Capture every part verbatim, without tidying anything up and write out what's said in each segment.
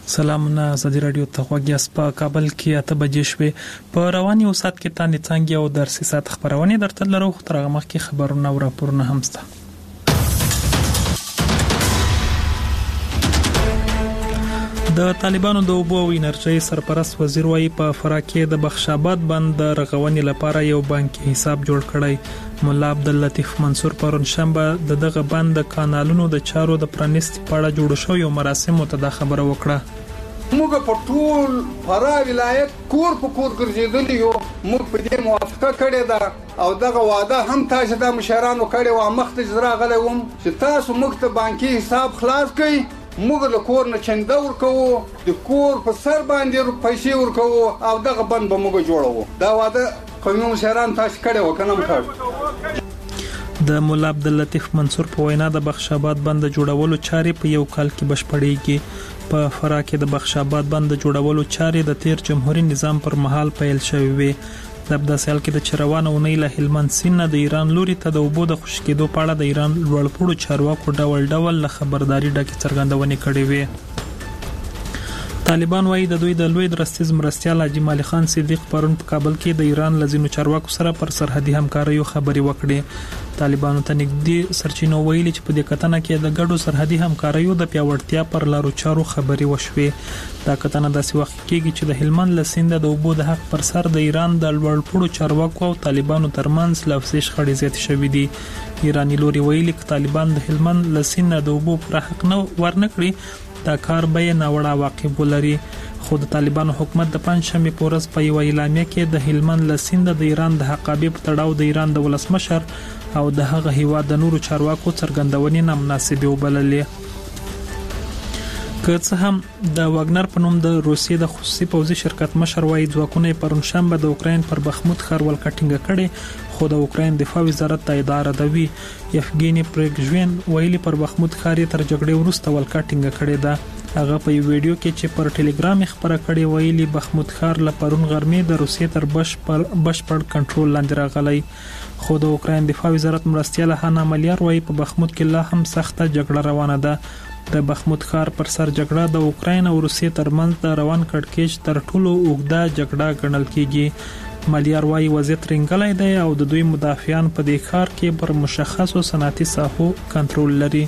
سلامونه ازادي رادیو ته غوږیاست. په کابل کې اته بجې شوې. په رواني اوسات کې تاندې څنګه او درسي سات خبرونه درته لرو. خو تر هغه مخکې خبرونه او راپورونه هم شته. د طالبانو د اوبو او انرژي سرپرست وزیر وايي په فراه کې د بخشاباد بند د رغونې لپاره یو بانکي حساب جوړ کړی. مولا عبداللطیف منصور پرون شنبه د دغه بند د کانالونو د چارو د پرانیست په اړه جوړ شوی مراسمو ته د خبره وکړه. موږ په ټول فراه ولایت کور په کور ګرځېدلی یو. موږ په دې موافقه کړې ده او دغه وعده هم تاسو د مشرانو کړې و. مخته جزرا غلې وم چې تاسو موږ ته بانکي حساب خلاص کړئ. موږ له کور نه چنده ورکوو، د کور په سر باندې پیسې ورکوو او دغه بند به موږ جوړوو. دا وعده قومي مشران تاسو کړې و کنه مخاو. د مولا عبداللطیف منصور په وینا د بخشاباد بند جوړولو چارې په یو کال کې بشپړېږي. په فراه کې د بخشاباد بند جوړولو چارې د تیر جمهوریت نظام پر مهال پیل شوې وې. د ابداسیال کې د چروان او نه له هلمند سیند د ایران لوري ته د اوبو د خشکېدو په اړه د ایران لوړپوړو چارواکو ډول ډول له خبرداري ډکې څرګندونې کړې وې. طالبان وايي د دوی د لوی درستیز مرستیال حاجی مالی خان صدیق پرون په کابل کې د ایران لزینو چارواکو سره پر سرحدي همکاریو خبرې وکړې. طالبانو ته نږدې سرچینو ویلي چې په دې کتنه کې د ګډو سرحدي همکاریو د پیاوړتیا پر لارو چارو خبرې وشوې. دا کتنه داسې وخت کېږي چې د هلمند له سیند د اوبو د حق پر سر د ایران د لوړپوړو چارواکو او طالبانو ترمنځ لفظي شخړې زیاتې شوې دي. ایرانی لوري ویلي چې طالبان د هلمند له سیند د اوبو پر حق نه ورنکړي دا کار به ناوړه عواقب ولري. خو د طالبانو حکومت د پنځشنبه په ورځ په یو اعلامیه کې د هلمند له سیند د ایران د حقابې په تړاو د ایران د ولسمشر او د هغه هیواد د نورو چارواکو څرګندونې نامناسبه وبللې. که څه هم د واګنر په نوم د روسیې د خصوصي پوځي شرکت مشر وايي ځواکونه پرون شنبه د اوکراین پر بخمود ښار ولکټینګ کړي. خو د اوکراین دفاع وزارت ته اداره دوی یفګینی پریګژوین ویلي پر بخمود ښار تر جګړې وروسته ولکټینګ کړي ده. هغه په یو ویډیو کې چې پر ټلګرام خبره کړې ویلي بخمود ښار له پرون غرمې د روسیې تر بشپړ بشپړ کنټرول لاندې راغلی. خو د اوکراین دفاع وزارت مرستیال هانا ملیار وايي په بخمود کې لا هم سخته جګړه روانه ده. د بخمود ښار پر سر جګړه د اوکراین او روسیې ترمنځ د روان کړکېچ تر ټولو اوږده جګړه ګڼل کیږي. ملیار وايي وضعیت رنګلای دی او د دوی مدافعان په دې ښار کې پر مشخصو صنعتي ساحو کنټرول لري.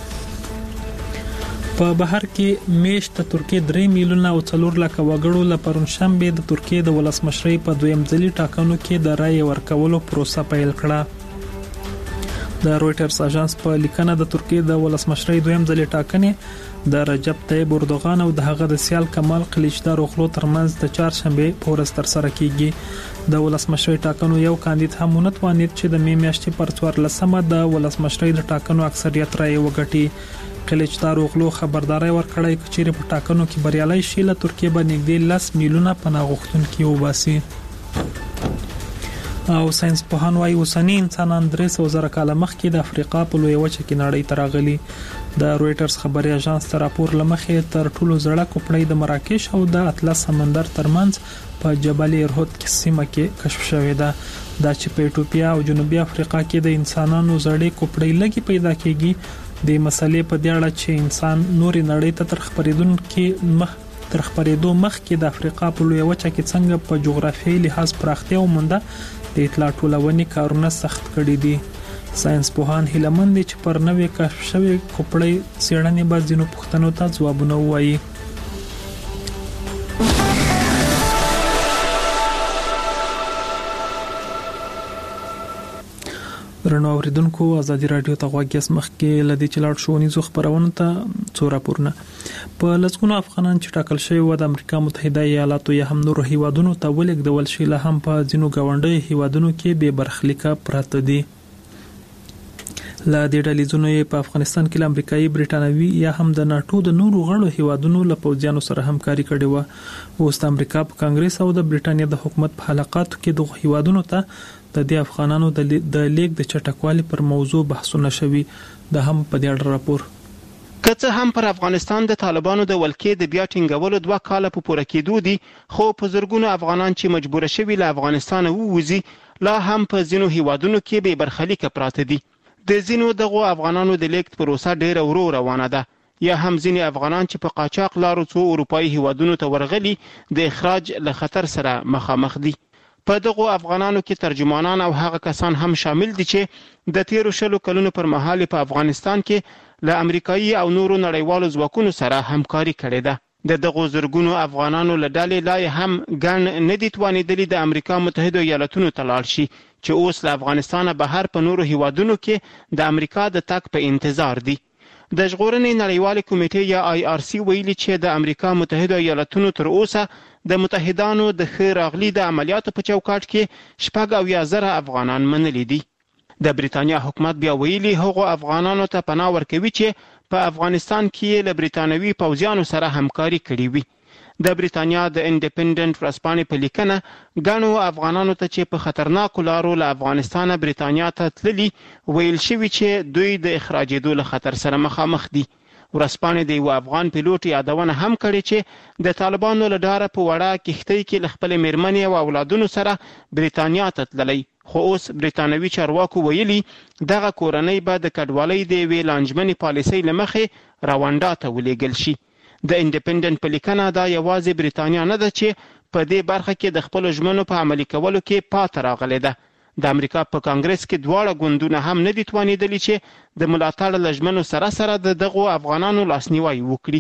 په بهر کې میشت د ترکیه درې میلیونه او څلور لک وګړو له پرون شنبه د ترکیه د ولسمشرۍ په دویم ځلي ټاکنو کې د رای ورکولو پروسه پیل کړه. د رويټرز اژانس په لیکنه د ترکیه د ولسمشرۍ دویم ځلي ټاکنې د رجب طیب اردوغان او د هغه د سیال کمال قلیچدار اوغلو ترمنځ د چهارشنبه په ورځ تر سره کیږي. د ولسمشرۍ ټاکنو یو کاندید هم مونتوانید چې د می میاشتې پر څوارلسمه د ولسمشرۍ د ټاکنو اکثریت رای وګټي. قلیچدار اوغلو خبرداري ورکړی چې چیرې په ټاکنو کې بریالي شي له ترکیه باندې نږدې لس میلیونه پناه غوښتونکي وباسي. او ساينس پوهان وايي اوسنی انسانان درې سوه زره کاله مخکې د افریقا په لوی وچه کې نړۍ ته راغلي. د رويټرز خبري اژانس تر راپور لمخې تر ټولو زړه کوپړۍ د مراکش او د اطلس سمندر ترمنځ په جبل ارهود کې سیمه کې کشف شوې ده. دا چې په ایتوپیا او جنوبي افریقا کې د انسانانو زړې کوپړۍ لګي پیدا کیږي. د مسلې په دې اړه چې انسان نوري نړۍ ته تر خبرېدونکو مخ تر خبرېدو مخکې د افریقا په لوی وچه کې څنګه په جغرافیایي لحاظ پراختیا ومونده د اطلاع ټولونې کارونه سخت کړي دي. ساينس پوهان هیله مند دي چې پر نوې کشف شوی کوپړۍ څېړنې به ځینو پوښتنو ته ځوابونه ووایي. درنو اوریدونکو ازادي رادیو ته غوږیاست. مخکې لدی چې لاړ شو نيزو خبرونه ته څو راپورونه. په لسګونو افغانان چې ټاکل شوی و د امریکا متحده ایالاتو یا هم نورو هیوادونو ته ولېږدول شي له هم په ځینو ګاونډي هیوادونو کې به برخلیکه پراته دي. لا د ډلېزونو په افغانستان کې امریکایي برټانوي یا هم د ناتو د نورو غړو هیوادونو له پوځیانو سره همکاري کړې و. اوس د امریکا په کانګرس او د برټانیا د حکومت په حلقاتو کې د هیوادونو ته د دې افغانانو د لیک د چټکوالي پر موضوع بحثونه شوي. د هم په دې اړه راپور. که څه هم پر افغانستان د طالبانو د ولکې د بیا ټینګولو دوه کاله په پوره کېدو دي، خو په زرګونو افغانان چې مجبور شوي له افغانستان ووځي لا هم په ځینو هیوادونو کې به برخلیکه پراته دي. د ځینو دغه افغانانو د لیک پروسه ډیره ورو روانه ده. یا هم ځینې افغانان چې په قاچاق لارو څو اروپایي هیوادونو ته ورغلي د اخراج له خطر سره مخامخ دي. په دغه افغانانو کې ترجمانان او هغه کسان هم شامل دي چې د تیرو شلو کلونو پر مهال په افغانستان کې له امریکایي او نورو نړیوالو ځواکونو سره همکاري کړې ده. د دغه زرګونو افغانانو له ډلې لا هم ګڼ نه دي توانېدلي د امریکا متحده ایالاتونو ته لاړ شي چې اوس له افغانستانه بهر په نورو هیوادونو کې د امریکا د تګ په انتظار دي. د ژغورنې نړیوالې کمیټې یا آی آر سی ویلي چې د امریکا متحده ایالاتونو تر اوسه د متحدانو د ښه راغلي د عملیاتو په چوکاټ کې شپږ اویا زره افغانان منلي دي. د بریتانیا حکومت بیا ویلي هغو افغانانو ته پناه ورکوي چې په افغانستان کې له بریتانوي پوځیانو سره همکاري کړې وي. د بریتانیا د انډیپندنت ورځپاڼې په لیکنه ګڼو افغانانو ته چې په خطرناکو لارو له افغانستانه بریتانیا ته تللي ویل شوي چې دوی د اخراجېدو له خطر سره مخامخ دي. ورځپاڼې د یو افغان پیلوټ یادونه هم کړې چې د طالبانو له ډاره په وړه کښتۍ کې له خپلې مېرمنې او اولادونو سره بریتانیا ته تللی، خو اوس بریتانوي چارواکو ویلي دغه کورنۍ به د کډوالۍ د یوې لانجمنې پالیسۍ له مخې راونډا ته ولېږل شي. د انډیپندنت په لیکنه دا یوازې بریتانیا نه ده چې په دې برخه کې د خپلو ژمنو په عملي کولو کې پاتې راغلې ده. د امریکا په کانګرس کې دواړه ګوندونه هم نه دي توانېدلي چې د ملاتړ له ژمنو سره سره د دغو افغانانو لاسنیوی وکړي.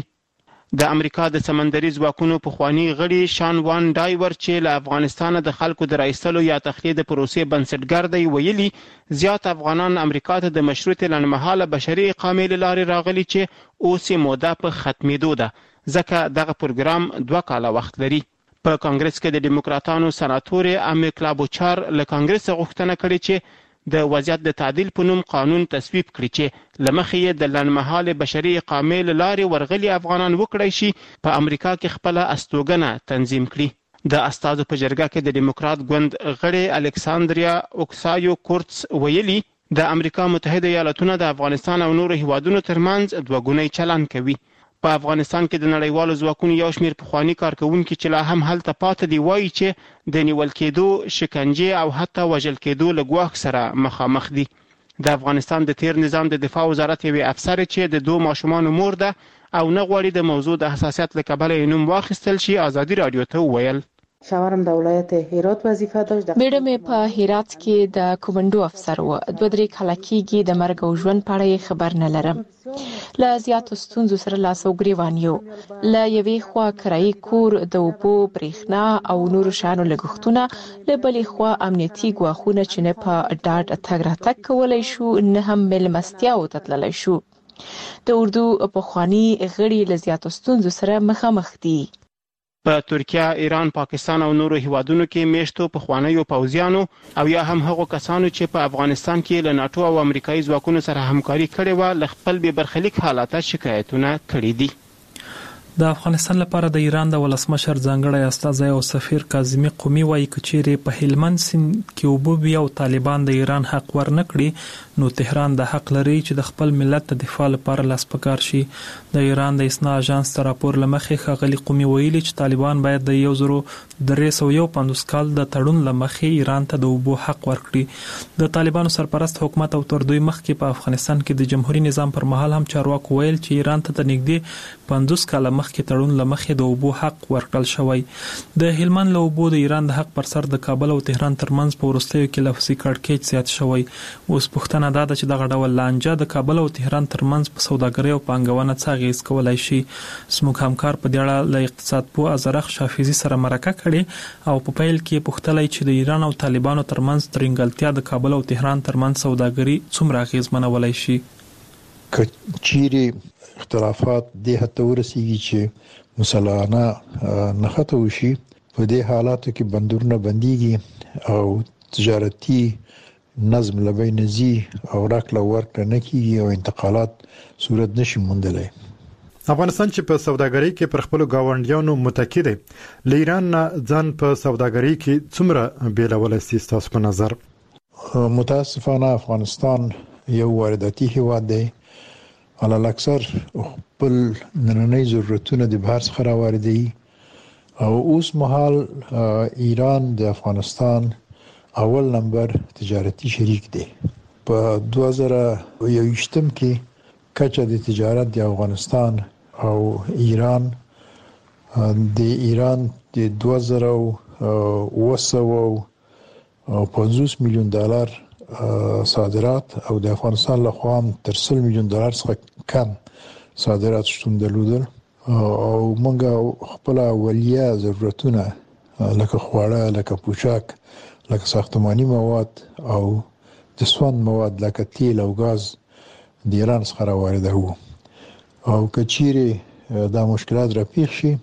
د امریکا د سمندري ځواکونو پخوانی غړي شان وان ډایور چې له افغانستانه د خلکو د راایستلو یا تخلیه د پروسې بنسټګر دی ویلي زیات افغانان امریکا ته د مشروط لنډمهاله بشري اقامې له لارې راغلي چې اوس یې موده په ختمېدو ده، ځکه دغه پروګرام دوه کاله وخت لري. په کانګرس کې د دیموکراتانو سناتور امی کلابوچار له کانګرس غوښتنه کړې چې د وضعیت د تعدیل په نوم قانون تصویب کړي چې لمخې یې د لنډمهاله بشري اقامې له لارې ورغلي افغانان وکړای شي په امریکا کې خپله استوګنه تنظیم کړي. د استازو په جرګه کې د دیموکرات ګوند غړي الکساندریا اوکسایو کورتس ویلي د امریکا متحده ایالاتونه د افغانستان او نورو هیوادونو ترمنځ دوه ګونی چلن کوي. په افغانستان کې د نړیوالو ځواکونو یو شمېر پخواني کارکوونکي چې لا هم هلته پاتې دي وایي چې د نیول کېدو، شکنجې او حتی وژل کېدو له ګواښ سره مخامخ دي. د افغانستان د تیر نظام د دفاع وزارت یوې افسر چې د دوه ماشومانو مور ده او نه غواړي د موضوع د حساسیت له کبله یې نوم واخیستل شي، ازادي راډیو ته وویل شاورم د ولایت هرات وظیفه داشت. بیړه مې په هرات کې د کومندو افسر و. دوه درې کاله کېږي د مرګ او ژوند په اړه خبر نه لرم. له زیاتو ستونزو سره لاس او ګریوان یو. له یوې خوا کرایي کور، د اوبو، برېښنا او نورو شیانو لګښتونه، له بلې خوا امنیتي ګواښونه چې نه په ډاډ تګ راتګ کولی شو نه هم میلمستیاو ته تللی شو. د اردو پخواني غړي له زیاتو ستونزو سره مخامخ دي. په ترکیه، ایران، پاکستان او نورو هیوادونو کې میشتو پخوانیو پوځیانو او یا هم هغو کسانو چې په افغانستان کې له ناټو او امریکایي ځواکونو سره همکاري کړې وه له خپل بې برخلیک حالته شکایتونه کړي دي. د افغانستان لپاره د ایران د ولسمشر ځانګړی استازی او سفیر کاظمي قومي وایي که چیرې په هلمند سیند کې اوبه وي او طالبان د ایران حق ورنه کړي نو تهران د حق لري چې د خپل ملت د دفاع لپاره لاس پکار شي. د ایران د اسنا اژانس ته راپور له مخې ښاغلي قومي ویلي چې طالبان باید د یو زرو درې سوه یو پنځوس کال د تړون له مخې ایران ته د اوبو حق ورکړي. د طالبانو سرپرست حکومت او تر دوی مخکې په افغانستان کې د جمهوریت نظام پر مهال هم چارواکو ویل چې ایران ته د نږدې پنځوس کاله مخکې تړون له مخې د اوبو حق ورکړل شوی. د هلمند له اوبو د ایران د حق پر سر د کابل او تهران ترمنځ په وروستیو کې لفظي کړکېچ زیات شوی. اوس پوښتنه دا ده چې دغه ډول لانجه د کابل او تهران ترمنځ په سوداګرۍ او پانګونه څه اغېز کولی شي. زموږ همکار په دې اړه له اقتصاد پوه ازرخ شافیزي سره مرکه کړې او په پیل کې پوښتلی چې د ایران او طالبانو ترمنځ ترنګلتیا د کابل او تهران ترمنځ سوداګري څومره اغېزمنولی شي. که چیرې اختلافات دې حد ته ورسیږي چې مسلانه نښته وشي، په دې حالاتو کې بندرونه بنديږي او تجارتي نظم له بینه ځي او راکړه ورکړه نه کیږي او انتقالات صورت نشي موندلی. افغانستان چې په سوداګرۍ کې پر خپل گاونډیانو متکی دی، له ایران نه ځان په سوداګرۍ کې څومره بیلول سي تاسو په نظر؟ متاسفانه افغانستان یو وارداتي هیواد دی، علل اکثر خپل نننۍ ضرورتونه د بهر څخه راوړي او اوس مهال ایران د افغانستان اول نمبر تجارتي شریک دی. په دوه زره یوویشتم کې کچه د تجارت د افغانستان او ایران د ایران د دوه زره اوه سوه پنځوس میلیون ډالر صادرات او د افغانستان له خوا هم تر سل میلیون ډالر څخه کم صادرات شتون درلودل او موږ خپل اولیه ضرورتونه لکه خواړه لکه پوشاک لکه ساختماني مواد او د سون مواد لکه تیل او غاز د ایران څخه راوړل او کچيري دا مشکلات را پیښ شي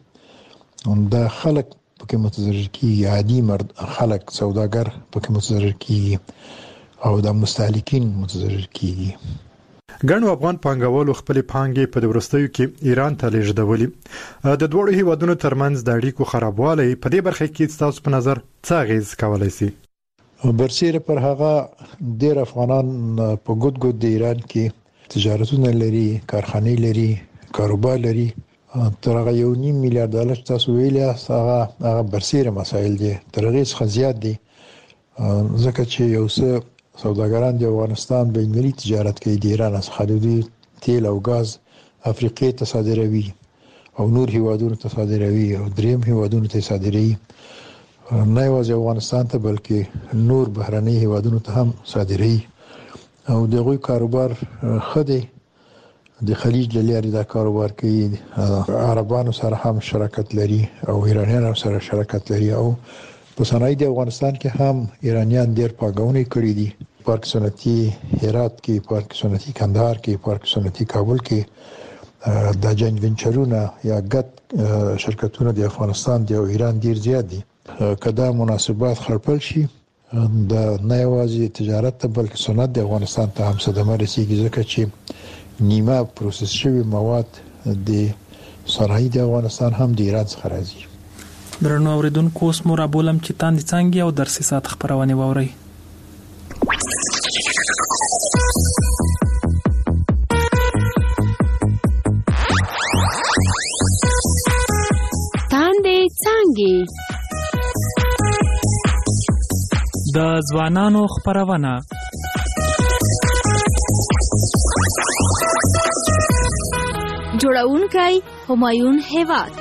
دا خلک پکې متضرر کیږي عادي مرد خلک سوداګر پکې متضرر کیږي او د مستهلکین متضرر کیږي. ګڼو افغان پانګوالو خپل پانګې په ورستیو کې ایران ته لیږدولې. د دوه هیوادونو ترمنځ د اړیکو خرابوالی په دې برخه کې تاسو په نظر څه اغیز کولای شي؟ برسیره پر هغه ډیر افغانان په ګډ ګډ د ایران کې تجارتونه لري، کارخانه لري، کاروبار لري. تر هغه یو نیم میلیارډ ډالر تاسو ویلې هغه هغه برسیره مسایل دي، تر هغه څخه زیات دي ځکه چې یو څه سوداګران د افغانستان بین المللي تجارت کوي، د ایران څخه د تیل او غاز افریقې ته صادروي او نور هیوادونو ته صادروي او دریم هیوادونو ته صادروي، نه یوازې افغانستان ته بلکې نور بهرني هیوادونو ته هم صادروي او دغه کاروبار خدي د خلیج لارې دا کاروبار کوي. عربانو سره هم شراکت لري او ایرانیانو سره شراکت لري او په صنایع د افغانستان کې هم ایرانیان ډېر پانګونه کړې دي. پارک صنعتي هرات کې، پارک صنعتي کندهار کې، پارک صنعتي کابل کې د جاین وینچرونه یا ګټ شرکتونه د افغانستان د ایران ډېر زیات دي. کله مناسبات خړپل شي د نه یوازې تجارت ته بلکې صنعت د افغانستان ته هم صدمه رسیږي ځکه چې نیمه پروسس شوی مواد د صنایع د افغانستان هم د ایران څخه راځي. درنو اوریدونکو اوس مو رابولم چې تاندې څنګه او درسي سات خبرونه ووري. تاندې څنګه د ځوانانو خبرونه جوړونکي همایون هیواد.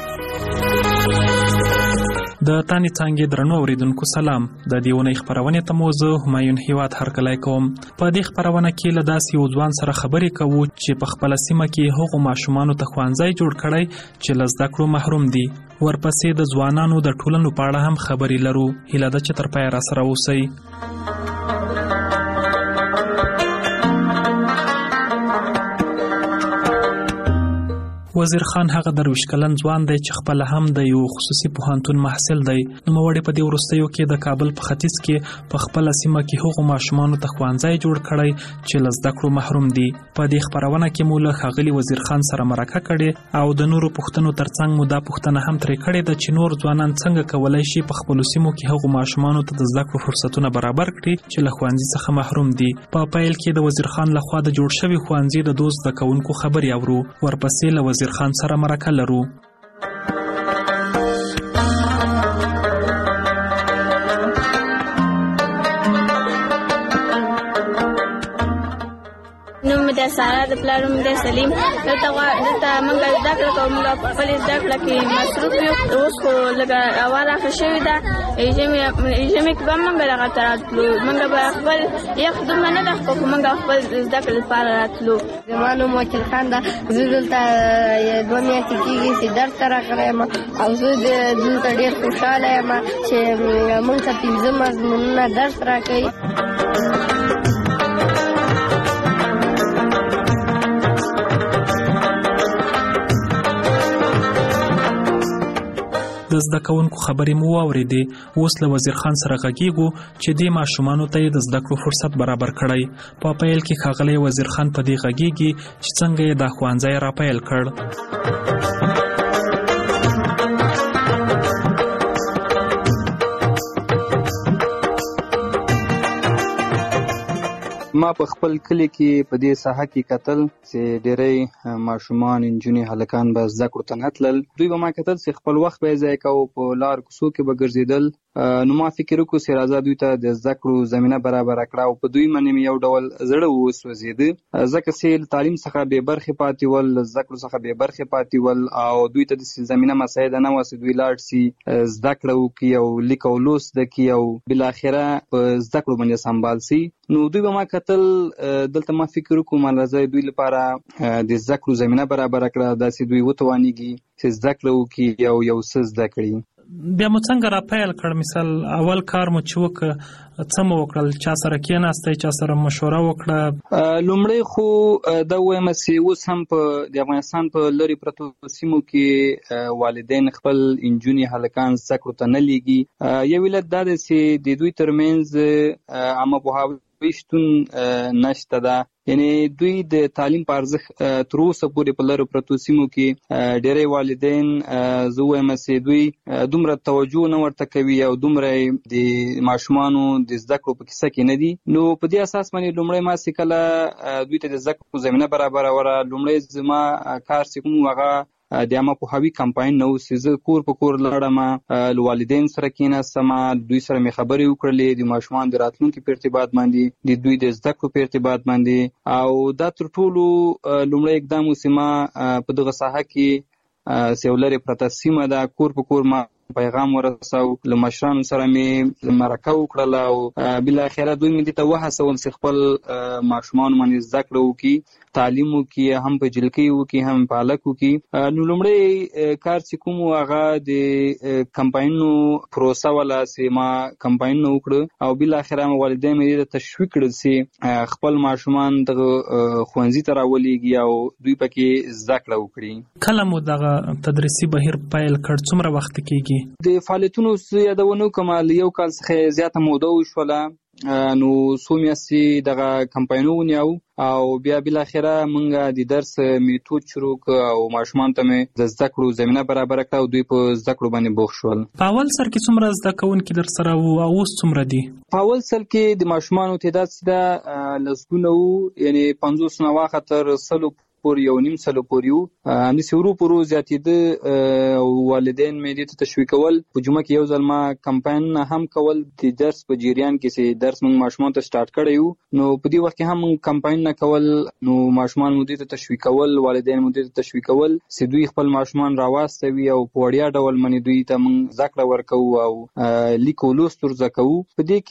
د تانی څنګه درنو اوریدونکو سلام. د دیونې خبرونه ته موضوع همایون هیواد هرکلای کوم. په دې خبرونه کې له داسې یو ځوان سره خبرې کوو چې په خپل سیمه کې هغو ماشومان ته خوانځي جوړ کړي چې له زده کړو محروم دي. ورپسې د ځوانانو د ټولنو په اړه هم خبرې لرو. هیله ده چې تر پایه را سره اوسئ. وزیر خان هغه درویش کلن ځوان دی چې خپل هم د یو خصوصي پوهنتون محصل دی. نو موړي په دې ورستیو کې د کابل په ختیځ کې په خپل سیمه کې هغو ماشومان ته خوانځي جوړ کړي چې له زده کړو محروم دي. په دې خبرونه کې مو له ښاغلي وزیر خان سره مرکه کړې او د نورو پوښتنو ترڅنګ مو دا پوښتنه هم ترې کړې ده چې نور ځوانان څنګه کولای شي په خپل سیمو کې هغو ماشومان ته د زده کړو فرصتونه برابر کړي چې له خوانځي څخه محروم دي. په پیل کې د وزیر خان لخوا د جوړ شوی خوانځي د دوز د کونکو خبري اورو. ورپسې له وزیر خان سره مرکه لرو. نوم د سارا د پلار نوم د سلیم. دلته دلته موږ زده کړه کوو، موږ په خپل زده کړه کې مصروف یو. اوس خو لږه هوا راښه شوې ده، ژمي ژمي کې به موږ دغه ته راتلو. موږ به خپل یخ دومره نه ده خو موږ خپل زده کړې لپاره راتلو. زما نوم وکیل خان ده. زه دلته دوه میاشتې کېږي چې درس ته راغلی یم او زه دلته ډېر خوشحاله یم چې موږ ته پنځه مضمونونه درس راکوي. د زده کوونکو خبرې مو واورېدې. اوس له وزیر خان سره غږیږو چې دې ماشومانو ته یې د زده کړو فرصت برابر کړی. په پیل کې ښاغلی وزیر خان په دې غږیږي چې څنګه یې دا ښوونځی را پیل کړ. ما په خپل کلی کې په دې ساحه کې کتل چې ډېری ماشومان انجونې هلکان به زده کړو ته نه تلل. دوی به ما کتل چې خپل وخت به یې ضایع کوو، په لار کوڅو کې به ګرځېدل. نو ما فکر وکړو چې راځه دوی ته د زده کړو زمینه برابره کړه او په دوی باندې مې یو ډول زړه وسوځېده، ځکه چې له تعلیم څخه بې برخې پاتې ول، له زده کړو څخه بې برخې پاتې ول او دوی ته داسې زمینه مساعده نه وه چې دوی لاړ شي زده کړه وکړي او لیک او لوست زده کړي او بالاخره په زده کړو باندې سمبال شي. نو دوی به ما کتل، دلته ما فکر وکړو ما راځه دوی لپاره د زده کړو زمینه برابره کړه، داسې دوی وتوانېږي چې زده کړه وکړي او یو څه زده کړي. بیا مو څنګه را پیل کړ؟ مثال اول کار مو چې وکړ څه مو وکړل؟ چا سره کېناستئ؟ چا سره مشوره وکړه؟ لومړی خو دا وایم چې اوس هم په د افغانستان په لرې پرتو سیمو کې والدین خپل انجونې هلکان زده کړو ته نه لیږي. یو علت دا دی چې د دوی ترمنځ عامه پوهاوی شتون نشته ده، یعنی دوی د تعلیم په ارزښت تر اوسه پورې په لرو پرتو سیمو کې ډېری والدین زه وایم چې دوی دومره توجه نه ورته کوي او دومره د ماشومانو د زده کړو په کیسه کې نه دي. نو په دې اساس باندې لومړی ما چې کله دوی ته د زده کړو زمینه برابروله، لومړی زما کار چې کوم هغه د عامه پوهاوي کمپاین نه و چې زه کور په کور لاړم، له والدین سره کېناستم، دوی سره مې خبرې وکړلې د ماشومان د راتلونکي په ارتباط باندې، د دوی د زده کړو په ارتباط باندې. او دا تر ټولو لومړی اقدام و چې ما په دغه ساحه کې چې یو لرې پرته سیمه ده، کور په کور ما پیغام ورساو، له مشرانو سره مې مرکه وکړله او بالاخره دوی مې دې ته وهڅول چې خپل ماشومان باندې زده کړه وکړي، تعلیم وکړي، هم په جلکۍ وکړي هم په هلک وکړي. نو لومړی کار چې کوم هغه د کمپاینونو پروسه وله چې ما کمپاینونه وکړه او بالاخره مې والدین مې دې ته تشویق کړل چې خپل ماشومان دغه ښوونځي ته راولېږي او دوی پکې زده کړه وکړي. کله مو دغه تدریسي بهیر پیل کړ؟ څومره وخت کېږي؟ د فعالیتونو یادونه وکړم، له یو کال څخه زیاته موده وشوله. نو څو میاشتې دغه کمپاینونه ونیو او بیا بالاخره موږ د درس میتود شروع کړ او ماشومان ته مې د زده کړو زمینه برابره کړه او دوی په زده کړو باندې بوخت شول. په اول سر کې څومره زده کوونکي در سره وو او اوس څومره دي؟ په اول سر کې د ماشومانو تعداد چې ده لسګونه وو، یعنی پنځوس نه واخه تر سلو پورې یو نیم سلو پورې وو. همداسې ورو په ورو زیاتېده او والدین مې دې ته تشویقول. په جمعه کې یو ځل ما کمپاینونه هم کول د درس په جریان کې چې درس موږ ماشومانو ته سټارټ کړی وو، نو په دې وخت کې هم موږ کمپاینونه کول، نو ماشومان مو دې ته تشویقول، والدین مو دې ته تشویقول چې دوی خپل ماشومان راواستوي او په وړیا ډول باندې دوی ته موږ زده کړه ورکوو او لیک او لوست ور زده کوو. په دې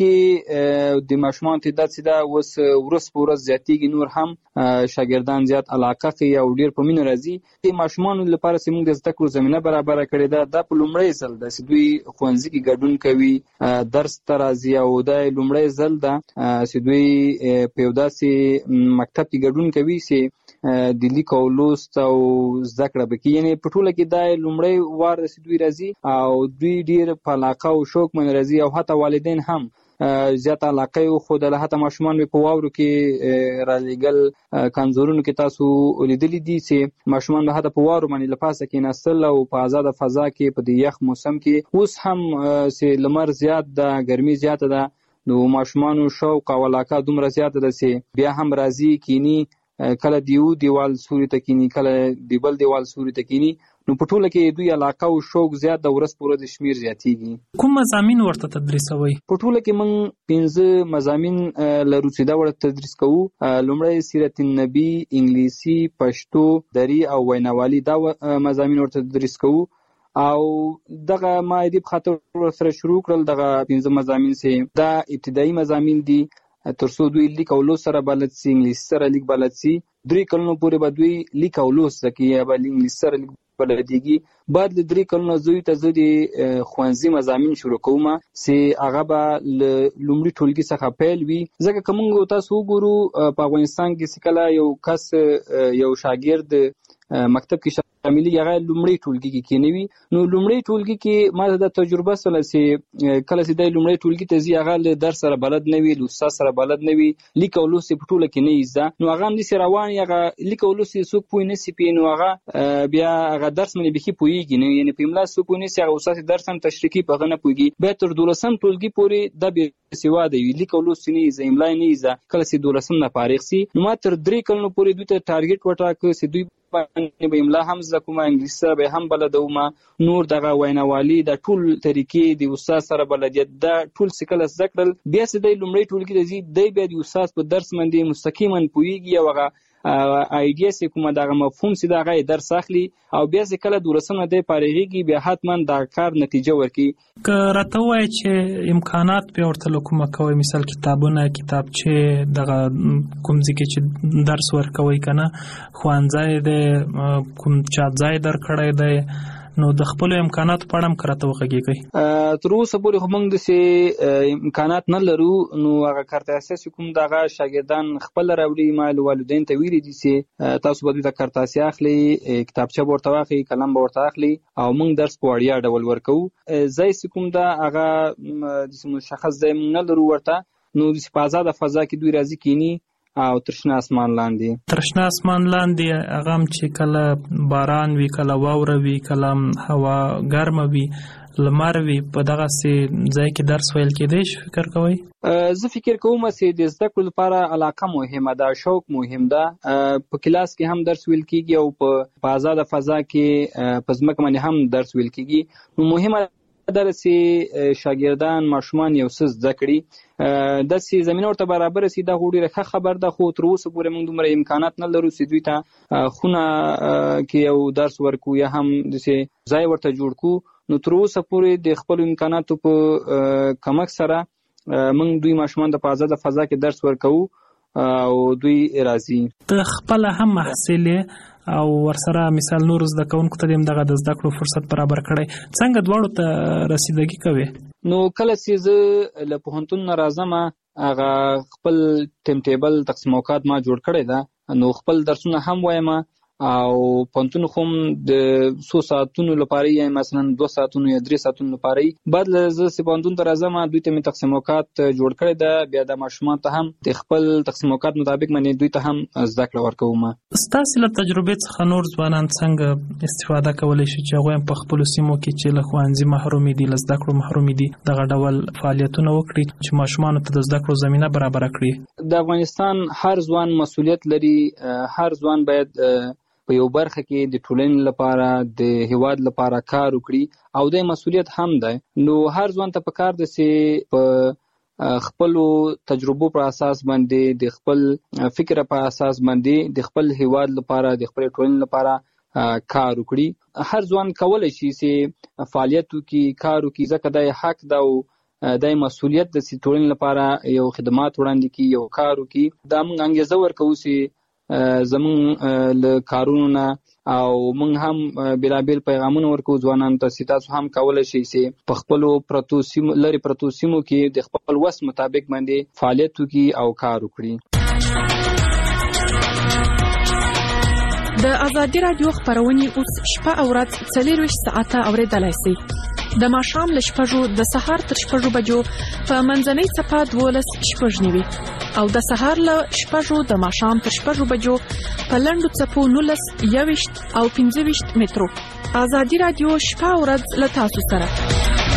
کې د ماشومانو تعداد چې ده اوس ورځ په ورځ زیاتېږي، نور هم شاګردان زیات علاقه کوي او ډېر په مینه راځي. د ماشومانو لپاره چې موږ د زده کړو زمینه برابره کړې ده، دا په لومړی ځل ده چې دوی ښوونځي کې ګډون کوي، درس ته راځي او دا لومړی ځل ده چې دوی په یو داسې مکتب کې ګډون کوي چې د لیک او لوست او زده کړه به کوي. یعنې په ټوله کې دا لومړی وار ده چې دوی راځي او دوی ډېر په علاقه او شوق باندې راځي او حتی والدین هم زیاته علاقه یې وښودله. حتی ماشومان مې په واورو کې رالېږل، کنزورونو کې تاسو لیدلي دي چې ماشومان به حتی په واورو باندې له پاسه کېناستل او په آزاده فضا کې په دې یخ موسم کې. اوس هم چې لمر زیات ده، ګرمي زیاته ده، نو ماشومانو شوق او علاقه دومره زیاته ده چې بیا هم راځي کینی، کله د یو دیوال سوري ته کینی، کله د بل دیوال سوري ته کینی. نو په ټوله کې دوی علاقه او شوق زیات د ورځ په ورځ شمیر زیاتېږي. کوم مضامین ورته تدریسوي؟ په ټوله کې موږ پنځه مضامین لرو چې دا ورته تدریس کوو. لومړی سیرت النبي، انګلیسي، پښتو، دري او ویناوالي، دا مضامین ورته تدریس کوو. او دغه ما دې په خاطر ورسره شروع کړل دغه پنځه مضامین چې دا ابتدایي مضامین دي، تر څو دوی لیک او لوست سره بلد سي، انګلیسي سره لیک بلد سي. درې کلونو پورې به دوی لیک او لوست زده کوي یا به انګلیسي سره لیک بلدېږي. بعد له درې کلونو زوی ته زه د ښوونځي مضامین شروع کوم چې هغه به له لومړي ټولګي څخه پیل وي. ځکه که موږ تاسو وګورو په افغانستان کې چې کله یو کس یو شاګرد مکتب کې شاملي هغه لومړی ټولګي کې کېنوي. نو لومړی ټولګي کې ما د تجربه سره سي کله چې د لومړی ټولګي ته زی هغه له درس سره بلد نه وي، له استاد سره بلد نه وي، لیک او لوست په ټوله کې نه ایزه. نو هغه هم د روان هغه لیک او لوست څوک پوي نه سي پي، نو هغه بیا هغه درس منې بخي پويږي نه، یعنی په املا څوک پوي نه سي، هغه استاد درس هم تشریحي په غنه پويږي. به تر دولسم ټولګي پورې د به سیواده وي، لیک او لوست نه ایزه، املا نه ایزه. کله چې دولسم نه فارغ سي نو ما تر درې کلونو پورې دوی ته ټارګټ وټاکه چې دوی باندې به املا هم زده کوم، انګلیسي به هم بلدوم، نور دغه ویناوالي د ټول طریقې د استاد سره بلدیت د ټول سکل زده کړل. بیا چې د لومړی ټولګي د زی دی بیا د استاد په درس باندې مستقیما پويږي او هغه ایډیا سي کومه دغه مفهوم سي دغه درس اخلي او بیا چې کله دورسمه د پارېږي بیا حتما د کار نتیجه ورکي. که راته وای چې امکانات په ورته کومه کوي، مثال کتابونه، کتابچه، دغه کوم ځکه چې درس ورکوي کنه، خوانځای د کوم چا ځای در کړی دی، نو د خپل امکانات په اړه کراته وغږیږي. تر اوسه پورې هم د سي امکانات نه لرو، نو هغه کارت اساسي کوم دغه شاګردان خپل راوړي، مال والدین ته ویلي دي سي تاسو به د کارت اساسي اخلي، کتابچه ورته واخلي، قلم ورته اخلي او موږ درس په وړیا ډول ورکو. زای سي کوم دا هغه د مشخص ځای نه لرو ورته، نو د په آزاد فضا کې دوی راځي کینی او ترشنا اسمان لاندې ترشنا اسمان لاندې هغه چې کله باران وی، کله واوره وی، کله هوا ګرمه وی، لمر وی، په دغه سي ځای کې درس ویل کېدای شي. فکر کوئ؟ زه فکر کوم چې د زده کړو لپاره علاقه مهمه ده، شوق مهم ده. په کلاس کې هم درس ویل کېږي او په آزاد فضا کې په ځمکه باندې هم درس ویل کېږي. نو مهمه ده چې شاګردان ماشومان یو څه زده کړي، د سي زمينه ورته برابر سي. دا غوډي رخه خبر ده، خو تر اوسه پورې موږ دومره امکانات نه لرو چې دوی ته خونه کې یو درس ورکو یا هم د سي ځای ورته جوړ کو. نو تر اوسه پورې د خپل امکاناتو په کمک سره موږ دوی ماشومان د آزاد فضا کې درس ورکو او دوی راځي. ته خپل هم محصل او ورسره مثال نور زده کوونکو ته دغه د زده کړو فرصت برابر کړي، څنګه دواړو ته رسیدګي کوي؟ نو کله چې زه له پوهنتون نه راځم هغه خپل ټیم ټیبل تقسیم اوقات ما جوړ کړی ده، نو خپل درسونه هم وایم او پوهنتون هم د څو ساعتونو لپاره یا مثلا دوه ساعتونو یا درې ساعتونو لپاره بعد زه چې پوهنتون ته راځم دوی ته مې تقسیم اوقات جوړ کړی ده. بیا د ماشومان ته هم د خپل تقسیم اوقات مطابق باندې دوی ته هم زده کړه ورکوم. ستاسو له تجربې څخه نور ځوانان څنګه استفاده کولی شي چې هغوی په خپلو سیمو کې چې له ښوونځي محروم دي، له زده کړو محروم دي، دغه ډول فعالیتونه وکړي چې ماشومانو ته د زده کړو زمینه برابره کړي؟ د افغانستان هر ځوان مسؤلیت لري، هر ځوان باید په یو برخه کې د ټولنې لپاره د هیواد لپاره کار وکړي او د مسؤلیت هم ده. نو هر ځوان ته پکار ده چې په خپل تجربو پر اساس باندې، د خپل فکر په اساس باندې د خپل هیواد لپاره، د خپل ټولنې لپاره کار وکړي. هر ځوان کولای شي چې فعالیت وکړي، کار وکړي، ځکه د حق ده او د مسؤلیت د ټولنې لپاره یو خدمات وړاندې کړي، یو کار وکړي. دا موږ انګیزه ورکوو چې زمون له کارونو نه او موږ هم بلابل پیغامونه ورکو ځوانانو ته چې تاسو هم کولای شئ چې په خپلو پرتو سیمو لري پرتو سیمو کې د خپل وس مطابق باندې فعالیت وکړي او کار وکړي. د ازادي رادیو خبرونه اوس شپه او ورځ څلور ساعته اوریدلای شئ. د ماښام له شپږو د سهار تر شپږو بجو په منځنۍ څپه دولس شپږ نیوي او د سهار له شپږو د ماښام تر شپږو بجو په لنډو څپو نولس یوویشت او پنځه ویشت مترو. ازادي رادیو شپه او ورځ له تاسو سره.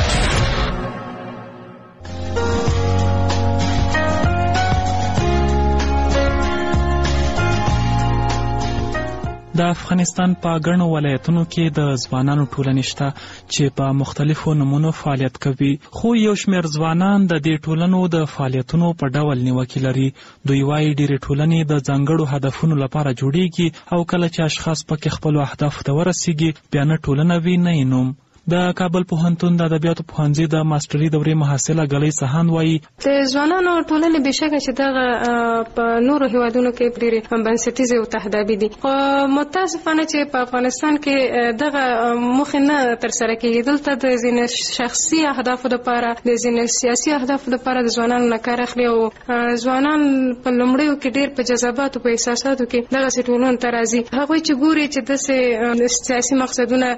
د افغانستان په ګڼو ولایتونو کې د ځوانانو ټولنې شته چې په مختلفو نمونو فعالیت کوي، خو یو شمېر ځوانان د دې ټولنو د فعالیتونو په ډول نیوکې لري. دوی وايي ډېرې ټولنې د ځانګړو هدفونو لپاره جوړیږي او کله چې اشخاص پکې خپلو اهدافو ته ورسیږي بیا نه ټولنه وي نه یې نوم. د کابل پوهنتون د ادبیاتو پوهنځي د ماستري دورې محصله ګلۍ سهان وایي د ځوانانو ټولنې بشکه چې دغه په نورو هیوادونو کې ډېرې بنسټیزې او تهدابي دي، خو متاسفانه چې په افغانستان کې دغه موخې نه ترسره کېږي. دلته د ځینې شخصي اهدافو لپاره، د ځینې سیاسي اهدافو لپاره د ځوانانو نه کار اخلي او ځوانان په لومړیو کې ډېر په جذباتو په احساساتو کې دغسې ټولنو ته راځي. هغوی چې ګوري چې داسې سیاسي مقصدونه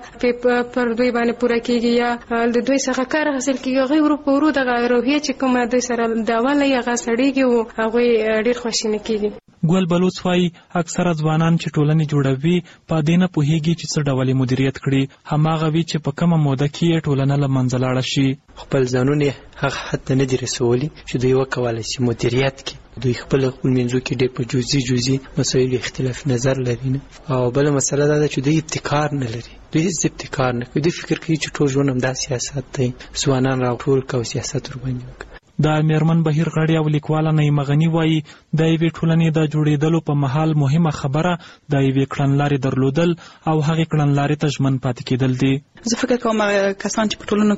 پر دوی باندې پوره کېږي یا د دوی څخه کار حاصل کېږي، هغوی ورو په ورو دغه روحیه چې کومه دوی سره دعوه لري هغه سړېږي او هغوی ډېر خواشیني کېږي. ګل بلوڅ وایي اکثره ځوانان چې ټولنې جوړوي په دې نه پوهېږي چې څه ډول مدیریت کړي، هماغه وي چې په کومه موده کې ټولنه له منځه لاړه شي. خپل ځانونه هغه حد ته نه دي رسولي چې دوی وکولی شي مدیریت کړي. دوی خپل خپل منځو کې ډېر په جزئي جزئي مسایلو اختلاف نظر لري نه. او بله مسله دا ده چې دوی ابتکار نه لري، دوی هیڅ ابتکار نه کوي. دوی فکر کوي چې ټول ژوند همدا سیاست دی، ځوانان راټول کړه او سیاست ورباندې وکړه. د میرمن بهیر غړي او لیکواله نعیمه غني وایي د یوې ټولنې د جوړېدلو په مهال مهمه خبره د یوې کړنلارې درلودل او هغې کړنلارې ته ژمن پاتې کېدل دي. زه فکر کوم کسان چې په ټولنو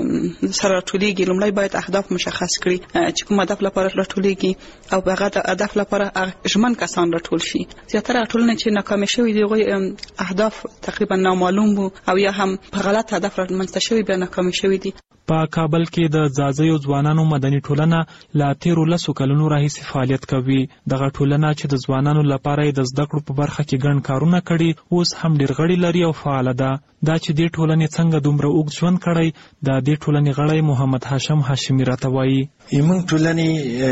کې سره راټولېږي لومړی باید اهداف مشخص کړي چې کوم هدف لپاره راټولېږي او په هغه هدف لپاره ژمن کسان راټول شي. زیاتره ټولنې چې ناکامې شوي دي هغوی اهداف تقریبا نامعلوم وو او یا هم په غلط هدف رامنځته شوي بیا ناکامې شوي دي. په کابل کې د ځاځیو ځوانانو مدني ټولنه لا تیرو لسو کلونو راهیسې فعالیت کوي. دغه ټولنه چې د ځوانانو لپاره یې د زده کړو په برخه کې ګڼ کارونه کړي اوس هم ډېر غړي لري او فعاله ده. دا چې دې ټولنې څنګه دومره اوږد ژوند کړی د دې ټولنې غړی محمد هاشم هاشمي راته وایي. موږ ټولنې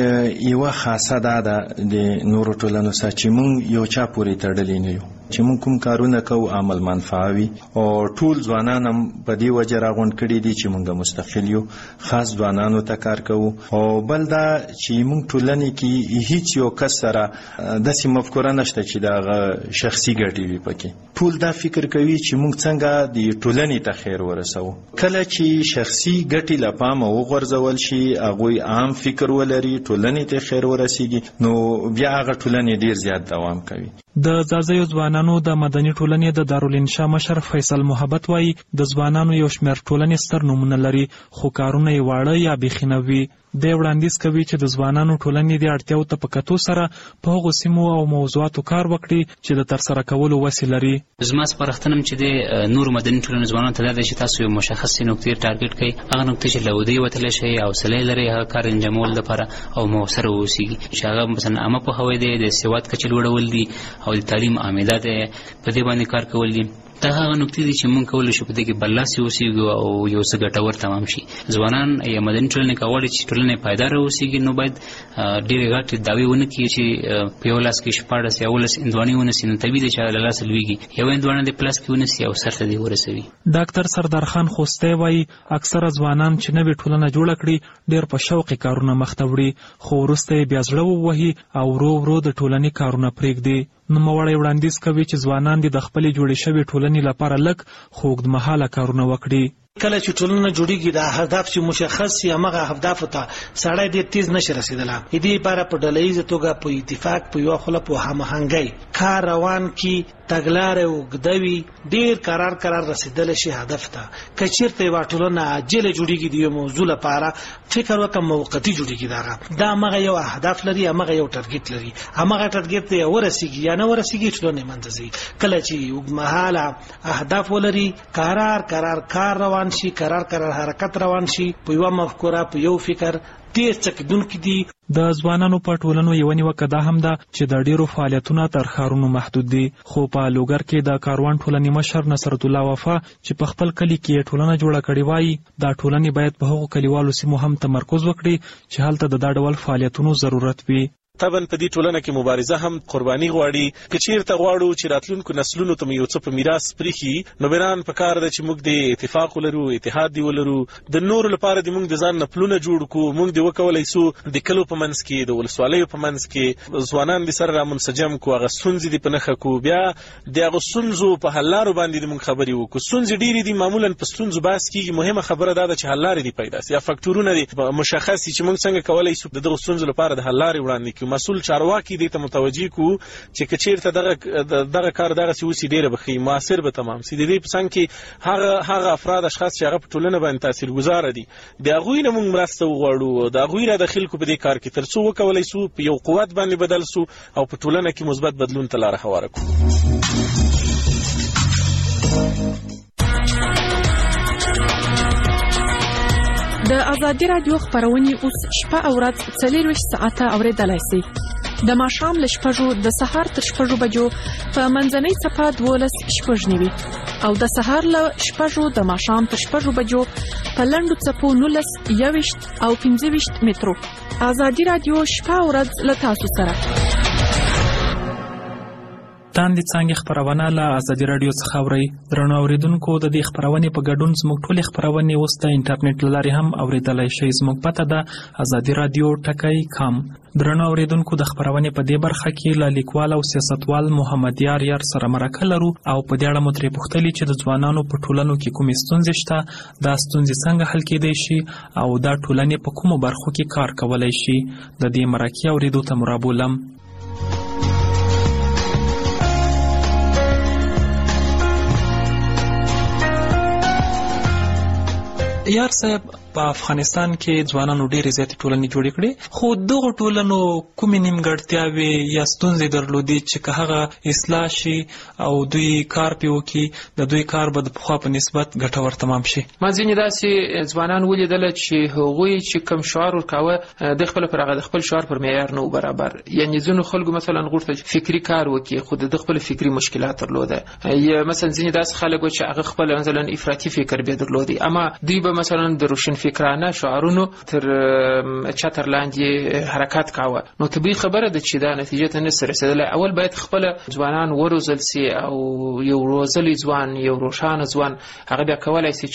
یوه خاصه دا ده د نورو ټولنو سره چې موږ یو چا پورې تړلي نه یو، چې موږ کوم کارونه کوو عمل منفعه وي او ټول ځوانان هم په دې وجه راغونډ کړي دي چې موږ مستقل یو، خاص ځوانانو ته کار کوو. او بل دا چې موږ ټولنې کې هیڅ یو کس سره داسې مفکوره نشته چې دغه شخصي ګټې وي پکې. ټول دا فکر کوي چې موږ څنګه د ټولنې ته خیر ورسوو. کله چې شخصي ګټې له پامه وغورځول شي، هغوی عام فکر ولري، ټولنې ته خیر ورسیږي، نو بیا هغه ټولنې ډېر زیات دوام کوي. د ځاځیو ځوانانو د مدني ټولنې د دارالانشا مشر فیصل محبت وایي د ځوانانو یو شمېر ټولنې ستر نومونه لري خو کارونه یې واړه یا بیخي نه وي. دی وړاندیز کوي چې د ځوانانو ټولنې د اړتیاو ته په کتو سره په هغو سیمو او موضوعاتو کار وکړي چې د ترسره کولو وسې لري. زما سپارښتنه چې د نورو مدني ټولنو ځوانانو ته دا ده چې تاسو یو مشخصې نقطې ټارګټ کړئ، هغه نقطې چې له ودې وتلی شئ، حوصله یې لرئ هغه کار انجامولو لپاره او مؤثره واوسېږي، چې هغه مثلا عامه پوهاوی دی، د سواد کچې لوړول دي او د تعلیم عامده دی، په دې باندې کار کول دي. دا هغه نقطې دي چې موږ کولی شو په دې کې برلاسي اوسېږو او یو څه ګټور تمام شي. ځوانان یا مدني ټولنې که غواړي چې ټولنه یې پایداره اوسېږي نو باید ډېرې غټې دعوې ونه کړي چې په یو لاس کې شپاړس یا اوولس هندواڼې ونیسي، نو طبیعي دی چې هغه له لاسه لوېږي. یو هندواڼه دې په لاس کې ونیسي او سر ته دې ورسوي. ډاکټر سردار خان خوستی وایي اکثره ځوانان چې نوې ټولنه جوړه کړي ډېر په شوق کارونه مخته وړي، خو وروسته یې بیا زړه ووهي او ورو ورو د ټولنې کارونه پرېږدي. نوموړی وړاندیز کوي چې ځوانان دې د خپلې جوړې شوې ټولنې لپاره لږ خو اوږدمهاله کارونه وکړي. کله چې ټولنه جوړیږي د هدف چې مشخص شي هغه اهدافو ته سړی ډېر تیز نشي رسیدلی. دې لپاره په ډلهییزه توګه په اتفاق په یوه خوله په هماهنګۍ کار روان کړي، تګلارې اوږده وي، ډېر قرار قرار رسیدلی شي هدف ته. که چېرته یوه ټولنه عاجله جوړیږي د یو موضوع لپاره فکر وکړه موقتي جوړیږي، دغه دا همغه یو اهداف لري، همغه یو ټارګټ لري، همغه ټارګټ ته یې ورسیږي یا نه ورسیږي ټولنه یې منځه ځي. کله چې اوږدمهاله اهداف ولري، قرار قرار کار روان شي، قرار قرار حرکت روان شي، په یوه مفکوره په یو فکر ډېر څه کېدونکي دي. د ځوانانو په ټولنو یوه نیوکه دا هم ده چې د ډېرو فعالیتونه تر ښارونو محدود دي. خو په لوګر کې د کاروان ټولنې مشر نصرت الله وفا چې په خپل کلي کې یې ټولنه جوړه کړې وایي دا ټولنې باید په هغو کلیوالو سیمو هم تمرکز وکړي چې هلته د دا ډول فعالیتونو ضرورت وي. طبعا په دې ټولنه کې مبارزه هم قرباني غواړي. که چیرته غواړو چې راتلونکو نسلونو ته یو څه په میراث پرېښي، نو بران په کار ده چې موږ د اتفاق ولرو، اتحاد دی ولرو، د نورو لپاره د موږ د ځان نه پلونه جوړ کړو. موږ د وکولی سو د کلو په منځ کې، د ولسوالیو په منځ کې ځوانان د سره رامنسجم کړو، هغه ستونزې دې په نښه کړو، بیا د هغو ستونزو په حل لارو باندې د موږ خبرې وکړو. ستونزې ډېرې دي، معمولا په ستونزو بحث کېږي، مهمه خبره دا ده چې حل لارې دې پیدا سي یا فکټورونه دې مشخص سي چې موږ څنګه کولی سو د دغو ستونزو لپاره د حل لارې وړاندې کړو. کیو مسول چارواکي دې ته متوجي کو چې کچیرته دغه دغه کار دغه سی وسی ډیره بخي موثر به تمام سي دې په څنګه کې هغه هغه افراد اشخاص چې هغه په ټولنه باندې تاثیرګذار دي د هغوی نه موږ مرسته وغواړو د هغوی را د خلکو په دې کار کې تر څو وکولای سو په یو قوت باندې بدل سو او په ټولنه کې مثبت بدلون ته لار هواره کړو. د ازادي رادیو خبرونه اوس شپه او ورځ څلور ساعته اوریدلای شئ. د ماښام له شپږو د سهار تر شپږو بجو په منځنۍ صفه دولس شپږ نیوي او د سهار له شپږو د ماښام تر شپږو بجو په لنډو څپو نولس یويشت او پنځه ویشت مترو. ازادي رادیو شپه او ورځ له تاسو سره. تاندې څنګه خبرونه له ازادي رادیو څخه اوري. درنو اوریدونکو د دې خبرونه په ګډون زموږ ټولې خبرونه اوس د انټرنیټ لارې هم اوریدلای شئ. زموږ پته ده ازادي رادیو ټکای کام. درنو اوریدونکو د خبرونه په دې برخه کې له لیکوال او سیاستوال محمد یار یار سره مرکه لرو او په دې اړه مو ترې پوښتلي چې د ځوانانو په ټولنو کې کومې ستونزې شته، دا ستونزې څنګه حل کېدای شي او دا ټولنې په کومو برخو کې کار کولای شي. د دې مرکې اوریدو ته مرابولم. یار صاحب، په افغانستان کې ځوانانو ډېرې زیاتې ټولنې جوړې کړې، خو دغو ټولنو کومې نیمګړتیاوې یا ستونزې درلودې چې که هغه اصلاح شي او دوی کار پرې وکړي، د دوی کار به د پخوا په نسبت ګټور تمام شي. ما ځینې داسې ځوانان ولیدل چې هغوی چې کوم شعار ورکاوه د خپل پر هغه د خپل شعار پر معیار نه برابر. یعنی ځینو خلکو مثلا غوښتل فکری کار وکړي خو د خپل فکری مشکلات درلوده، یا مثلا ځینې داسې خلک چې هغه خپل مثلا افراطي فکر به درلودي، اما دوی به مثلا د روشن فکرانه شعارونو تر چتر لاندې حرکت کاوه. نو طبیعي خبره ده چې دا نتیجه ته نشي رسیدلی. اول باید خپل ځوانان وروزل سي او یو روزلی ځوان، یو روښانه ځوان هغه بیا کولای شي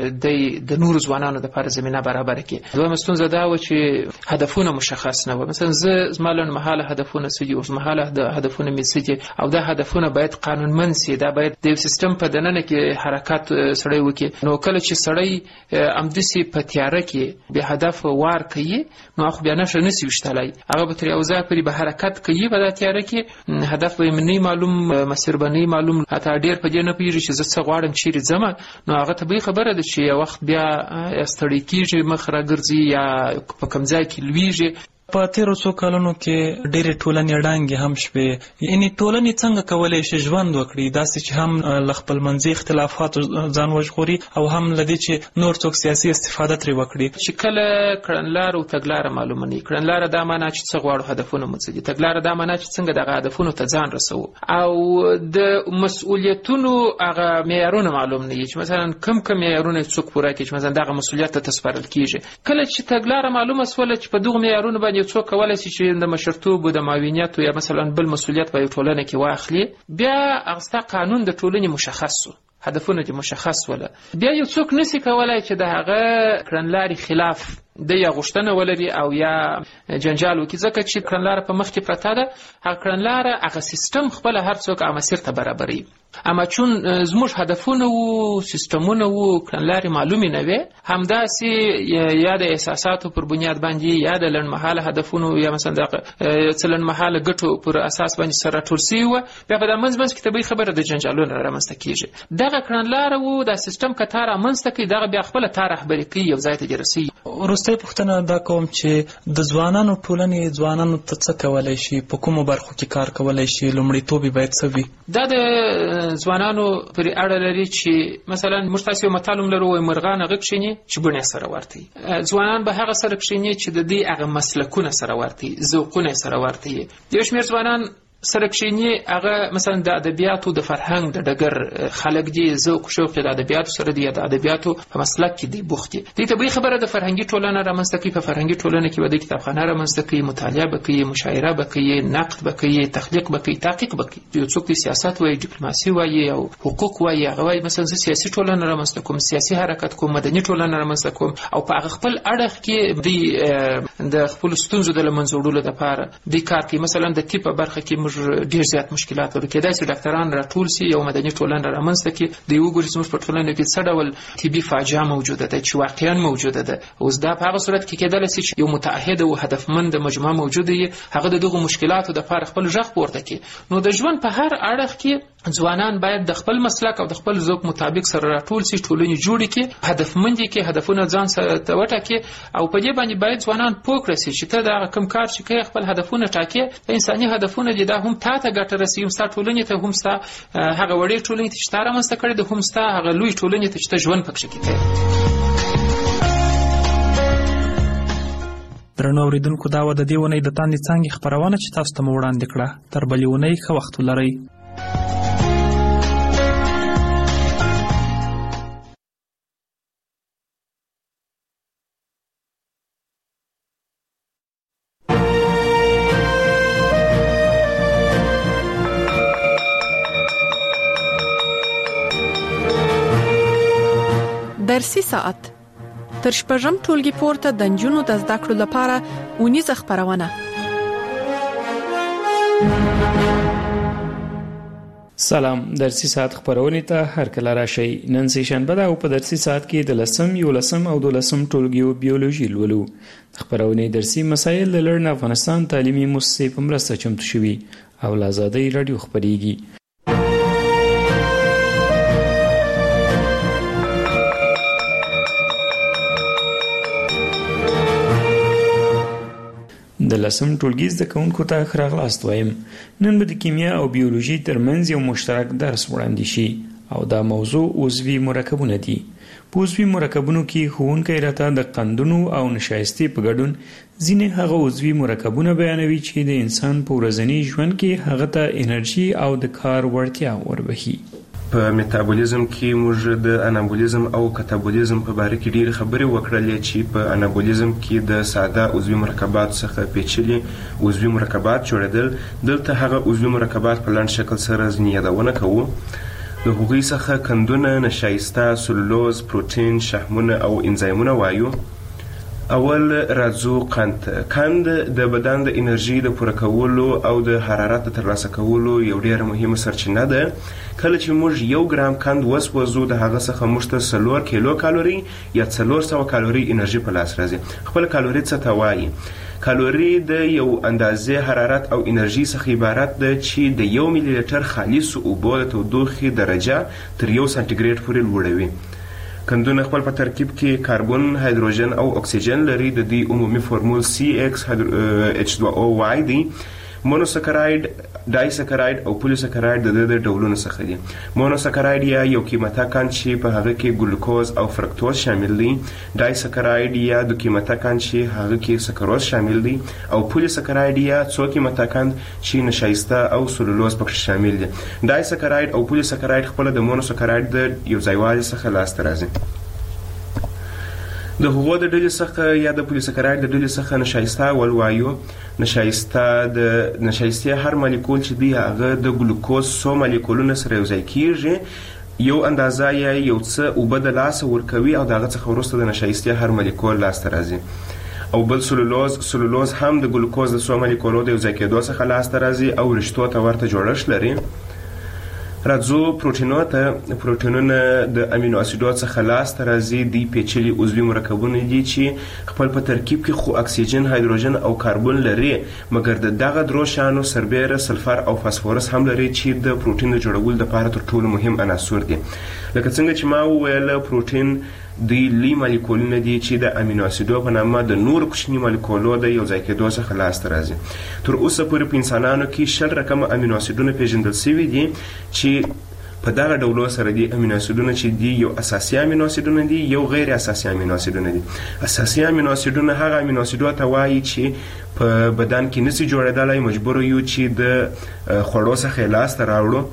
چې د نور ځوانانو د لپاره زمينه برابر کړي. دویمه ستونزه دا و چې هدفونه مشخص نه و. مثلا زه زما لنډمهاله هدفونه څه دي، اوږدمهاله هدفونه مې څه دي، او دا هدفونه باید قانونمند سي. دا باید د یو سیستم په دننه کې حرکت سړی وکړي. نو کله چې سړی امدسي په تیاره کې به هدف وار کوي، نو خو بیا نشه نسی وشتلای، هغه به تر یو ځای پورې به حرکت کوي، په د تیاره کې هدف به منی معلوم، مسیر به نه معلوم، حتی ډیر په دې نه پیږي چې زه څه غواړم چیرې ځم. نو هغه طبیعي خبره ده چې یو وخت بیا ستړی کیږي، مخ راګرځي یا په کوم ځای کې لویږي. په تیرو څو کلونو کې ډېرې ټولنې ړانګې هم شوې. یعنې ټولنې څنګه کولی شي ژوند وکړي داسې چې هم له خپلمنځي اختلافاتو ځان وژغوري او هم له دې چې نور څوک سیاسي استفاده ترې وکړي. چې کله کړنلاره او تګلاره معلومه نه وي، کړنلاره دا معنا چې څه غواړو، هدفونه مو څه دي، تګلاره دا معنا چې څنګه دغه هدفونو ته ځان رسوو، او د مسؤلیتونو هغه معیارونه معلوم نه وي چې مثلا کم کم معیارونه څوک پوره کړي چې مثلا دغه مسؤلیت ته تسپارل کیږي. کله چې تګلاره معلومه سوله چې په دغه معیارونو باندې څوک کولای شي چې د مشرتوب او د معاونیت یا مثلا بل مسؤلیت په ټولنه کې واخلي، بیا هغه قانون د ټولنې مشخص شو، هدفونه دې مشخص وله، بیا یو څوک نسی کولای چې د هغه کړنلارې خلاف د یا غوښتنه ولري او یا جنجال وکړي، ځکه چې کړنلاره په مخ کې پرته ده. هغه کړنلاره هغه سیستم خپل هر څوک هغه مسیر ته برابروي. اما چون زموږ هدفونه وو، سیستمونه وو، کړنلارې معلومې نه وې، همداسې یا د احساساتو پر بنیاد باندې یا د لنډمهاله هدفونو یا مثلا د څه لنډمهاله ګټو پر اساس باندې سره راټول سوي وه، بیا په دا منځ منځ کې طبیعي خبره د جنجالونه رامنځته کېږي. دغه کړنلاره وو، دا سیستم که تا رامنځته کوي، دغه بیا خپله تا رهبري کوي، یو ځای ته دې رسوي. وروستۍ پوښتنه دا کوم چې د ځوانانو ټولنې ځوانانو ته څه کولی شي، په کومو برخو کې کار کولی شي، لومړیتوب یې باید څه وي؟ دا د ځوانانو پرې اړه لري چې مثلا موږ تاسو یو متل لرو، وایي مرغان هغه کښېني چې بڼې سره ورته وي. ځوانان به هغه سره کښېني چې د دې هغه مسلکونه سره ورته وي، ذوقونه سره ورته وي. یو شمېر ځوانان سره کښېني هغه مثلا د ادبیاتو د فرهنګ د ډګر خلک دي، ذوق شوق د ادبیاتو سره دی، د ادبیاتو په مسلک کې دی بوخت دي. دې طبیعي خبره د فرهنګي ټولنه رامنځته کوي. په فرهنګي ټولنه کې به د کتابخانه رامنځته کوي، مطالعه به کوي، مشاعره به کوي، نقد به کوي، تخلیق به کوي، تحقیق به کوي. یو څوک سیاست وایي، ډیپلوماسي وایي او حقوق وایي، هغه وایي مثلا زه سیاسي ټولنه رامنځته کوم، سیاسي حرکت کوم، مدني ټولنه رامنځته کوم، او په هغه خپل اړخ کې د د خپل ستونزو د له منځه وړلو لپاره د کار کوي. مثلا د طب په برخه کې موږ موږ ډیر زیات مشکلات ورو کېدای شي ډاکټران راټول سي یو مدني ټولنه رامنځته کړي د یو ګوري زموږ په ټولنه کې څه ډول طبي فاجعه موجوده ده چې واقعا موجوده ده. اوس دا په هغه صورت کې کېدای شي چې یو متعهد او هدفمند مجموعه موجوده وي هغه د دغه مشکلاتو د لپاره خپل ژغ پورته کړي. نو د ژوند په هر اړخ کې ځوانان باید د خپل مسلک او د خپل ذوق مطابق سره راټول سي ټولنې جوړې کړي هدفمند کې هدفونه ځان سره وټاکي او په دې باندې باید ځوانان پوه کړي چې ته دا کوم کار چې کوي خپل هدفونه ټاکي د انساني هدفونه دي دا هم تا ته ګټه رسوي هم ستا ټولنې ته هم ستا هغه وړې ټولنې ته چې تا رامنځته کړې ده هم ستا هغه لوی ټولنې ته چې ته ژوند پکښې کوې. درنو اوریدونکو دا و د دې اونۍ د تاندې څانګې خپرونه چې تاسو ته مو وړاندې کړه. تر بلې اونۍ ښه وخت ولرئ. درسي ساعت تر شپږم ټولګي پورته د نجونو د زده کړو لپاره اونیزه خپرونه. سلام، درسي ساعت خپرونې ته هر کله راشئ. نن سه شنبه ده او په درسي ساعت کې د لسم یو لسم او دولسم ټولګیو بیولوژي لولو. خپرونې درسي مسایل د لړن افغانستان تعلیمي مؤسسې په مرسته چمتو شوي او له آزادۍ رادیو خپرېږي. د لسم ټولګي زده کوونکو ته ښه راغلاست وایم. نن به د کیمیا او بیولوژي ترمنځ یو مشترک درس وړاندې شي او دا موضوع عضوي مرکبونه دي. په عضوي مرکبونو کې ښوونکی راته د قندونو او نشایستې په ګډون ځینې هغه عضوي مرکبونه بیانوي چې د انسان په ورځني ژوند کې هغه ته انرژي او د کار وړتیا وربخي. په میتابولیزم کې موږ د انابولیزم او کتابولیزم په باره کې ډېرې خبرې وکړلې چې په انابولیزم کې د ساده عضوي مرکباتو څخه پیچلي عضوي مرکبات جوړېدل. دلته هغه عضوي مرکبات په لنډ شکل سره ځینې یادونه کوو. د هغوی څخه قندونه، نشایسته، سلولوز، پروتین، شحمونه او انزایمونه وایو. اول راځو قند. قند د بدن د انرژي د پوره کولو او د حرارت د ترلاسه کولو یو ډېره مهمه سرچینه ده. کله چې موږ یو ګرام قند وسوځو د هغه څخه موږ ته څلور کیلو کالوري یا څلور سوه کالوري انرژي په لاس راځي. خپل کالوري څه ته وایي؟ کالوري د یو اندازې حرارت او انرژي څخه عبارت ده چې د یو ملي لیټر خالصو اوبو د تودوخې درجه تر یو سانتیګریډ پورې لوړوي. قندونه خپل په ترکیب کې کاربن، هایدروجن او اکسیجن لري. د دې عمومي فورمول سی ایکس ایچ دوه او واي دی. مونوسکراید، ډایسکراید او پولیسکراید د د ډولونو څخه دي. مونوسکراید یا یو قیمته قند چې په هغه کې ګلوکوز او فرکتوز شامل دي. ډایسکراید یا دو قیمته قند چې هغه کې سکروز شامل دي. او پولیسکراید یا څو قیمته قند چې نشایسته او سلولوز پکې شامل دي. ډایسکراید او پولیسکراید خپل د مونوسکراید د یو ځایوالي څخه لاسته راځي. د هغو د ډلې څخه یا د پولیسکراید د ډلې څخه نشایسته ولوایو. نشایسته د نشایستې هر مالیکول چې دی هغه د ګلوکوز څو مالیکولونه سره یو ځای کیږي. یو اندازه یا یو څه اوبه د لاسه ورکوي او د هغه څخه وروسته د نشایستې هر مالیکول لاسته راځي. او بل سلولوز سلولوز هم د ګلوکوز د څو مالیکولو د یو ځای کېدو څخه لاسته راځي او رشتو ته ورته جوړښت لري. راځو پروټینو ته. پروټینونه د امینو اسیدو څخه لاسته راځي. دی پیچلي عضوي مرکبونه دي چې خپل په ترکیب کې خو اکسیجن، هایدروجن او کاربن لري، مګر د دغه درو شانو سربیره، سلفر او فاسفورس هم لري چې د پروټین د جوړولو لپاره تر ټولو مهم عناصر دي. لکه څنګه چې ما وویل پروټین دوی لوی مالیکولونه دي چې د امینو اسیدو په نامه د نورو کوچني مالیکولو د یو ځای کېدو څخه لاسته راځي. تر اوسه پورې په انسانانو کې شل رقمه امینو اسیدونه پیژندل شوي دي چې په دغه ډولو سره دي. امینو اسیدونه چې دي یو اساسي امینو اسیدونه دي، یو غیر اساسي امینو اسیدونه دي. اساسي امینو اسیدونه هغه امینو اسیدو ته وایي چې په بدن کې نشي جوړېدلی، مجبور یو چې د خوړو څخه یې لاسته راوړو.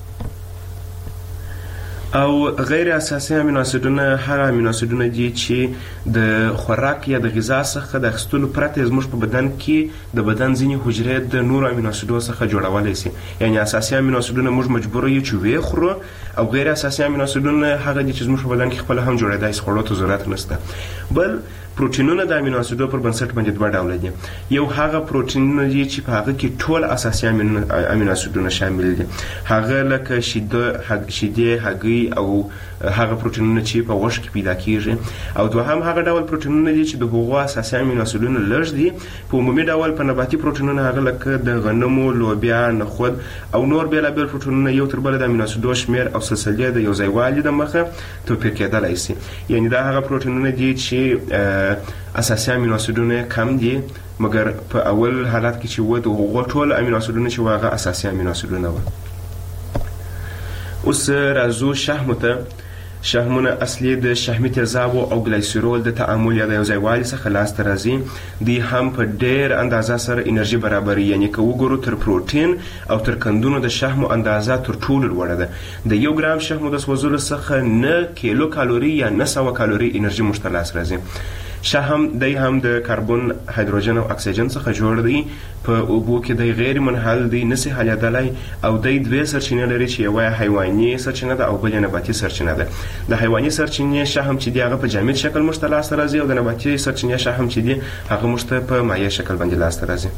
او غیر اساسي امینو اسیدونه هغه امینو اسیدونه دي چې د خوراک یا د غذا څخه د اخیستلو پرته زموږ په بدن کې د بدن ځینې حجرې د نورو امینو اسیدو څخه جوړولی شي. یعنې اساسي امینو اسیدونه موږ مجبور یو چې ویې خورو، او غیر اساسي امینو اسیدونه هغه دي چې زموږ په بدن کې خپله هم جوړېدای شي، خوړو ته ضرورت نشته. بل پروتینونه د امینو اسیدو پر بنسټ باندې دوه ډوله دي. یو هغه پروتینونه دي چې په هغه کې ټول اساسي امینو اسیدونه شامل دي، هغه لکه شیده شیدې هګۍ او هغه پروتینونه چې په غوښه کې پیدا کیږي. او دوهم هغه ډول پروتینونه دي چې د هغو اساسي امینو اسیدونه لږ دي. په عمومي ډول په نباتي پروتینونه هغه لکه د غنمو، لوبیا، نخود او نور بیلابیل پروتینونه یو تر بله د امینو اسیدو شمیر او سلسلې د یو ځای والي د مخه توپیر کېدلی شي. یعنې دا هغه پروتینونه دي چې اساسي امینو اسیدونه کم دي، مګر په اول حالت کې چې و د هغو ټول امینو اسیدونه چې هغه اساسي امینو اسیدونه وو. اوس راځو شحمو ته. شحمونه اصلي د شحمي تیزابو او ګلایسیرول د تعامل یا د یو ځای والي څخه لاسته راځي. دوی هم په ډېر اندازه سره انرژي برابروي، یعنې که وګورو تر پروټین او تر کندونو د شحمو اندازه تر ټولو لوړه ده. د یو ګرام شحمو د سوځولو څخه نه کیلو کالوري یا نه سوه کالوري انرژي موږ ته لاس راځي. شحم دی هم د کاربن، هایدروجن او اکسیجن څخه جوړ دی. په اوبو کې دی غیر منحل دی، نسي حلیدلی او دی دوې سرچینې لري چې یوه حیواني سرچینه ده او بل نباتي سرچینه ده. د حیواني سرچینې شحم چې دی هغه په جامد شکل موږ ته لاسته راځي او د نباتي سرچینې شحم چې دی هغه موږ ته په مایع شکل باندې لاسته راځي.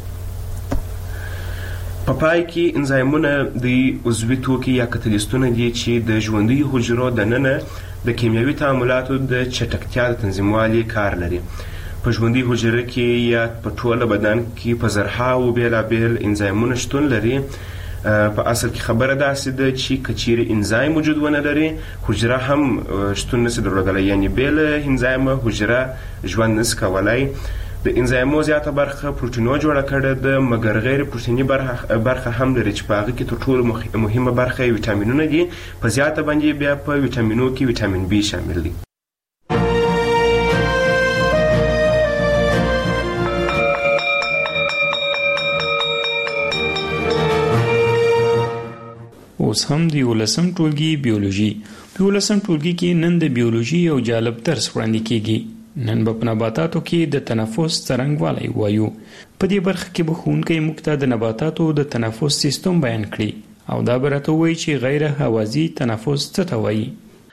په پای کې انزایمونه د عضوي توکي یا کتلیستونه دي چې د ژوندیو حجرو دننه د کیمیاوي تعاملاتو د چټکتیا د تنظیموالي کار لري. په ژوندي حجره کې یا په ټوله بدن کې په زرهاوو بیلابیل انزایمونه شتون لري. په اصل کې خبره داسې ده چې که چیرې انزایم وجود ونه لري، حجره هم شتون نسي درلودلی، یعنې بې له انزایمه حجره ژوند نسي کولی. د انزایمو زیاته برخه پروتینو جوړه کړې ده، مګر غیر پروتیني برخه هم لري چې په هغه کې تر ټولو مهمه برخه یې ویټامینونه دي. په زیاته باندې بیا په ویټامینو کې ویټامین بي شامل دی. اوس هم د یولسم ټولګي بیولوژي. په یولسم ټولګي کې نن د بیولوژي یو جالب درس وړاندې کیږي. نن به په نباتاتو کې د تنفس څرنګوالی وایو. په دې برخه کې به ښوونکی موږ ته د نباتاتو د تنفس سیستم بیان کړي او دا به راته ووایي چې غیر هوازي تنفس څه ته وایي.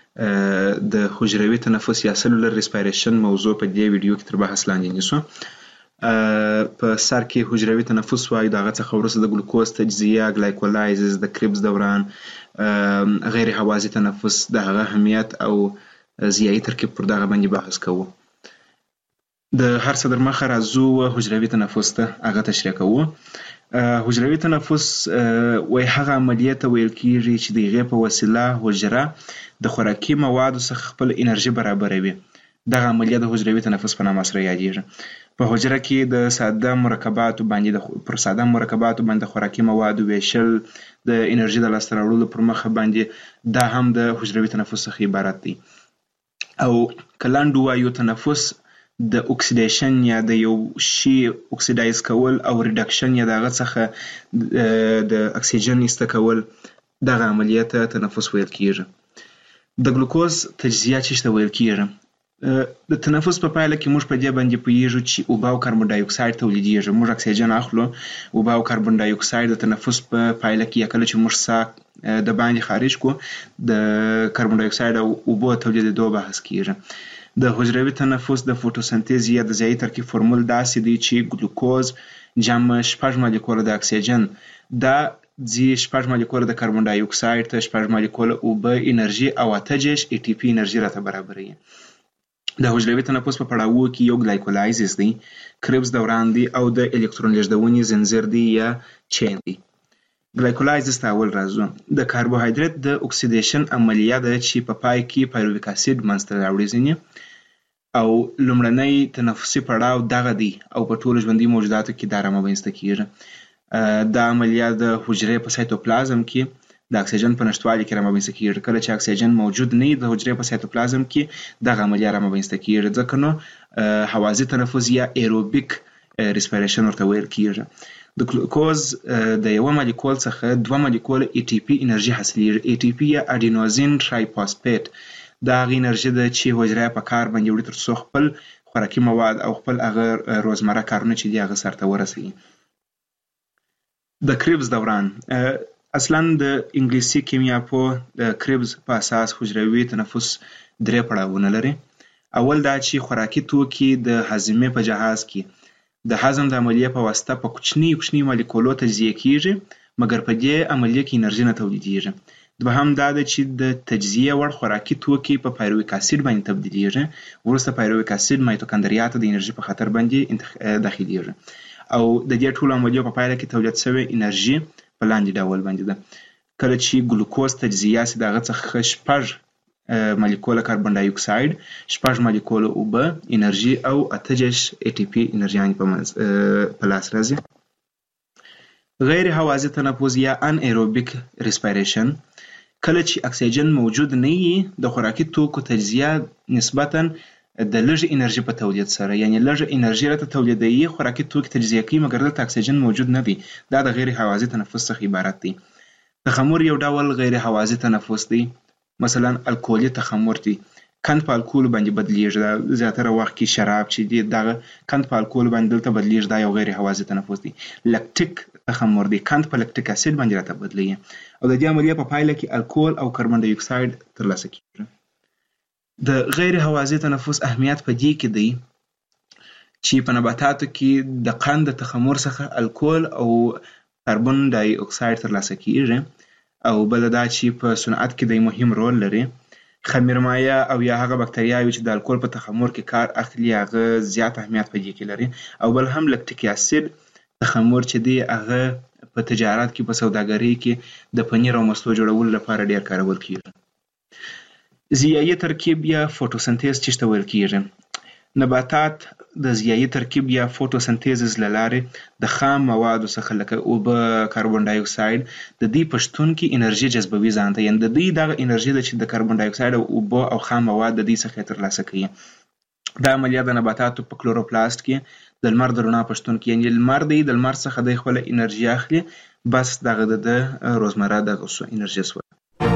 د حجروي تنفس یا سلولر ریسپایریشن موضوع په دې ویډیو کې تر بحث لاندې نیسو. په سر کې حجروي تنفس وایي، د هغه څخه وروسته د ګلوکوز تجزیه، ګلایکولایزز، د کریبس دوران، غیر هوازي تنفس، د هغه اهمیت او ضیایي ترکیب پر دغه باندې بحث کوو. د هر څه در مخه راځو حجروي تنفس ته، هغه تشریح کوو. حجروي تنفس وایي هغه عملیه ته ویل کیږي چې د هغې په وسیله حجره د خوراکي موادو څخه خپل انرژي برابروي. دغه عملیه د حجروي تنفس په نامه سره یادیږي. په حجره کې د ساده مرکباتو باندې پر ساده مرکباتو باندې خوراکي موادو ویشل د انرژي د لاسته راوړلو پر مخه باندې دا هم د حجروي تنفس څخه عبارت دی. او کلاندو وایو تنفس د اکسیډیشن یا د یو شی اکسیډایز کول او ریډکشن یا دغه څخه د اکسیجن ایسته کول، دغه عملیه ته تنفس ویل کیږي. د ګلوکوز تجزیه چې ته ویل کیږي. د تنفس په پایله کې موږ په دې باندې پوهیږو چې اوبه او کاربن ډای اکساید تولیدیږي. موږ اکسیجن اخلو، اوبه او کاربن ډای اکساید د تنفس په پایله کې یا کله چې موږ ساه د باندې خارج کو د کاربن ډای اکساید او اوبو تولیدېدو بحث کیږي. د حجروي تنفس د فوټوسنتیز یا د ضیایي ترکیب فرمول داسې دی چې ګلوکوز جمع شپږ مالیکوله د اکسیجن، دا ځي شپږ مالیکوله د کاربن ډای اکساید ته، شپږ مالیکوله اوبه انرژي او اته جیش ای ټي پي انرژي راته برابروي. د حجروي تنفس په پړاوو کې یو ګلایکولایزز دی، کریبس دوران دی او د الکترون لیږدونې زنځیر دی یا چین دی. ګلایکولایزز ته اول راځو. د کاربوهایدریت د اکسیډیشن عملیه ده چې په پای کې پایرویک اسید منځته راوړي ځینې، او لومړنی تنفسي پړاو دغه دی او په ټولو ژوندي موجوداتو کې دا رامنځته کیږي. دا عملیه د حجرې په سایتوپلازم کې د اکسیجن په نشتوالي کې رامنځته کیږي. کله چې اکسیجن موجود نه وي د حجرې په سایتوپلازم کې دغه عملیه رامنځته کیږي، ځکه نو هوازي تنفس یا ایروبیک ریسپیریشن ورته ویل کیږي. د ګلوکوز د یو مالیکول څخه دوه مالیکول ای ټي پي انرژي حاصلیږي. ای ټي پي یا اډینوزین ټرایفاسفیټ دا هغه انرژي ده چې حجره په کار باندې وړي تر څو خپل خوراکي مواد او خپل هغه روزمره کارونه چې دي هغه سرته ورسوي. د کریبس دوران اصلا د انګلیسي کیمیا په د کریبس په اساس حجروي تنفس درې پړاوونه لري. اول دا چې خوراکي توکي د هضمې په جهاز کې د هضم د عملیې په واسطه په کوچني کوچني مالیکولو تجزیه کیږي، مګر په دې عملیې کې انرژي نه تولیدېږي. دوهم دا ده چې د تجزیه وړ خوراکي توکي په پایرویک اسید باندې تبدیلېږي، وروسته پایرویک اسید مایتوکاندریا ته د انرژي په خاطر باندې داخلېږي او د دې ټولو عملیو په پایله کې تولید شوې انرژي په لاندې ډول باندې ده. کله چې ګلوکوز تجزیه سي د هغه څخه شپږ مالیکوله کاربن ډای اکساید، شپږ مالیکوله اوبه انرژي او اته دېرش ای ټي پي انرژي په لاس راځي. غیر هوازی تنفس یا ان ایروبیک ریسپایریشن، کله چې اکسیجن موجود نه وي د خوراکي توکو تجزیه نسبتاً د لږ انرژي په تولید سره، یعنی لږ انرژي راته تولیدوي، خوراکي توکي تجزیه کوي، مګر دلته اکسیجن موجود نه دی. دا د غیر هوازی تنفس څخه عبارت دی. تخمر یو ډول غیر هوازی تنفس دی، مثلا الکولي تخمر دی، کند په الکول باندې بدلیږي، زیاتره وخت کې شراب چې دی دغه کند په الکول باندې دلته بدلیږي، دا یو غیر هوازی تنفس دی. لکټیک تخمر دی، کند په لکټیک اسید باندې راته بدلیږي او د دې عملیې په پایله کې الکول او کاربن ډای اکساید ترلاسه کیږي. د غیر هوازی تنفس اهمیت په دې کې دی چې په نباتاتو کې د قند تخمر څخه الکول او کاربن ډای اکساید ترلاسه کیږي، او بل دا چې په صنعت کې د مهم رول لري. خمیرمایه او یا هغه بکتریاوې چې د الکول په تخمر کې کار اخلي هغه زیات اهمیت په دې کې لري، او بل هم لکټیک اسید تخمر چې دی هغه په تجارت کې په سوداګرۍ کې د پنیر او مستو جوړولو لپاره ډیر کارول کیږي. ضیایي ترکیب یا فوټوسنتیز چې ته ویل کیږي، نباتات د ضیایي ترکیب یا فوټوسنتیز له لارې د خام موادو څخه لکه اوبه، کاربن ډای اکساید د دې په شتون کې انرژي جذبوي ځان ته، یعنې د دې دغه انرژي ده چې د کاربن ډای اکساید او اوبه او خام مواد د دې څخه ترلاسه کوي. دا عملیه د نباتاتو په کلوروپلاست کې د لمر د رڼا په شتون کې، یعنې لمر دی د لمر څخه د خپله انرژي اخلي، بس دغه د روزمره دغه انرژي سوه.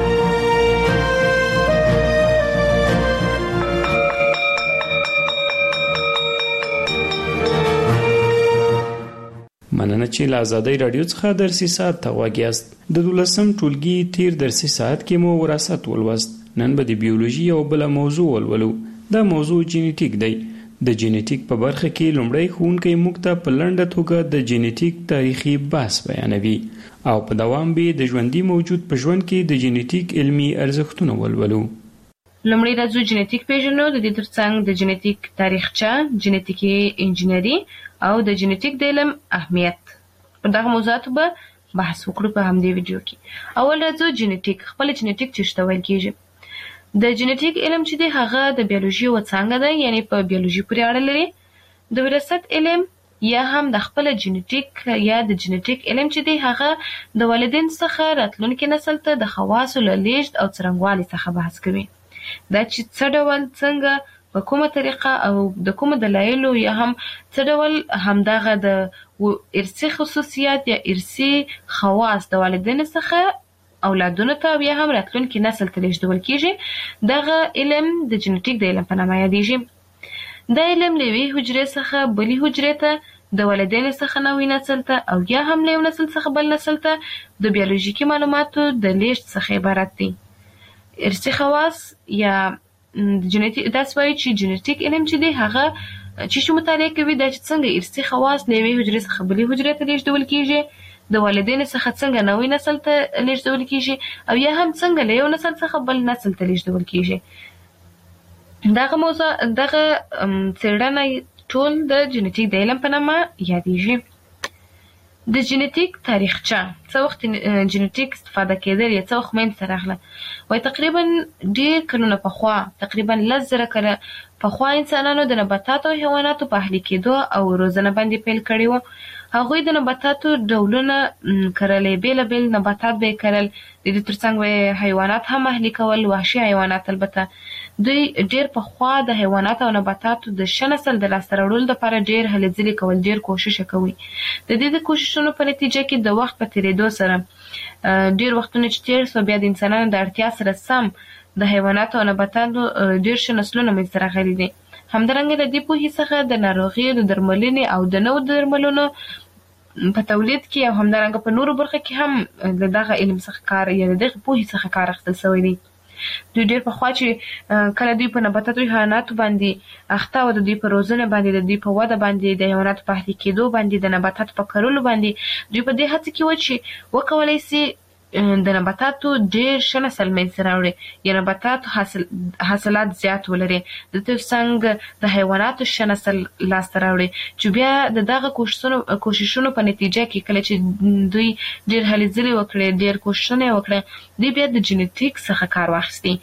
مننه چې له ازادۍ راډیو څخه درسي ساعت ته غوږ یاست. د دولسم ټولګي تیر درسي ساعت کې مو وراثت ولوست. نن به د بیولوژي یو بله موضوع ولولو. دا موضوع جینیټیک دی. د جینیټیک په برخه کې لومړی ښوونکی موږ ته په لنډه توګه د جینیټیک تاریخي بحث بیانوي او په دوام به د ژوندي موجود په ژوند کې د جینیټیک علمي ارزښتونه ولولو. لومړی راځو جینیټیک پیژنو، د دې ترڅنګ د جینیټیک تاریخچه، جینیټیکي انجینري او د جینیټیک د علم اهمیت. پر دغه موضوعاتو به بحث وکړو په همدې ویډیو کې. اول راځو جینیټیک. خپل جینیټیک څه ته ویل کیږي؟ د جینیټیک علم چې دی هغه د بیولوژي یوه څانګه ده، یعنی په بیولوژي پورې اړه لري. د وراثت علم یا هم د خپل جینیټیک یا د جینیټیک علم چې دی هغه د والدین څخه راتلونکي نسل ته د خواصو له لیږد او څرنګوالي څخه بحث کوي. دا چې څه ډول، څنګه، په کومه طریقه او د کومو دلایلو یا هم څه ډول همدغه د ارثي خصوصیات یا ارثي خواص د والدینو څخه اولادونو ته او یا هم راتلونکي نسل ته لیږدول کیږي. دغه علم د جینیټیک د علم په نامه یادیږي. دا علم له یوې حجرې څخه بلې حجرې ته، د والدینو څخه نوي نسل ته او یا هم له یو نسل څخه بل نسل ته د بیولوژیکي معلوماتو د لیږد څخه عبارت دی. ارثي خواص یا جینیټیک، داسې وایي چې جینیټیک علم چې دی هغه چې شو مطالعه کوي دا چې څنګه ارثي خواص له یوې حجرې څخه بلې حجرې ته لیږدول کیږي، د والدینو څخه څنګه نوی نسل ته لیږدول کیږي او یا هم څنګه له یو نسل څخه بل نسل ته لیږدول کیږي. دغه موضوع دغه څېړنه ټول د جینیټیک د علم په نامه یادیږي. د جینیټیک تاریخچه، څه وخت جینیټیک استفاده کېدل یا څه وخت منځته راغله؟ وایي تقریبا ډېر کلونه پخوا، تقریبا لس زره کاله پخوا انسانانو د نباتاتو او حیواناتو په اهلي کېدو او روزنه باندې پیل کړی و. هغوی د نباتاتو ډولونه کرلې، بېلابېل نباتات به یې کرل، د دې ترڅنګ به یې حیوانات هم اهلي کول، وحشي حیوانات. البته دوی ډېر پخوا د حیواناتو او نباتاتو د ښه نسل د لاسته راوړلو لپاره ډېر هلې ځلې کول، ډېر کوشش یې کوي. د دې د کوششونو په نتیجه کې د وخت په تېرېدو سره ډېر وختونه چې تېر سوه، بیا د انسانانو د اړتیا سره سم د حیواناتو او نباتاتو ډېر ښه نسلونه منځته راغلي دي. همدارنګه د دې پوهې څخه د ناروغیو د درملنې او د نوو درملونو په تولید کې او همدارنګه په نورو برخو کې هم د دغه علم څخه کار یا د دغه پوهې څخه کار اخیستل شوی دی. دوی ډېر پخوا چې کله دوی په نباتاتو حیواناتو باندې اخته و، د دوی په روزنه باندې، د دوی په وده باندې، د حیواناتو په اهلي کېدو باندې، د نباتاتو په کرلو باندې دوی په دې هڅه کې و چې وکولی سي د نباتاتو ډېر ښه نسل منځته راوړي، یا نباتاتو حاصل حاصلات زیات ولري، د ترڅنګ د حیواناتو ښه نسل لاسته راوړي، چې بیا د دغه کوښښونو کوښښونو په نتیجه کې کله چې دوی ډېر هلې ځلې وکړې، ډېر کوښښونه یې وکړه، دوی بیا د جینیټیک څخه کار واخیستی.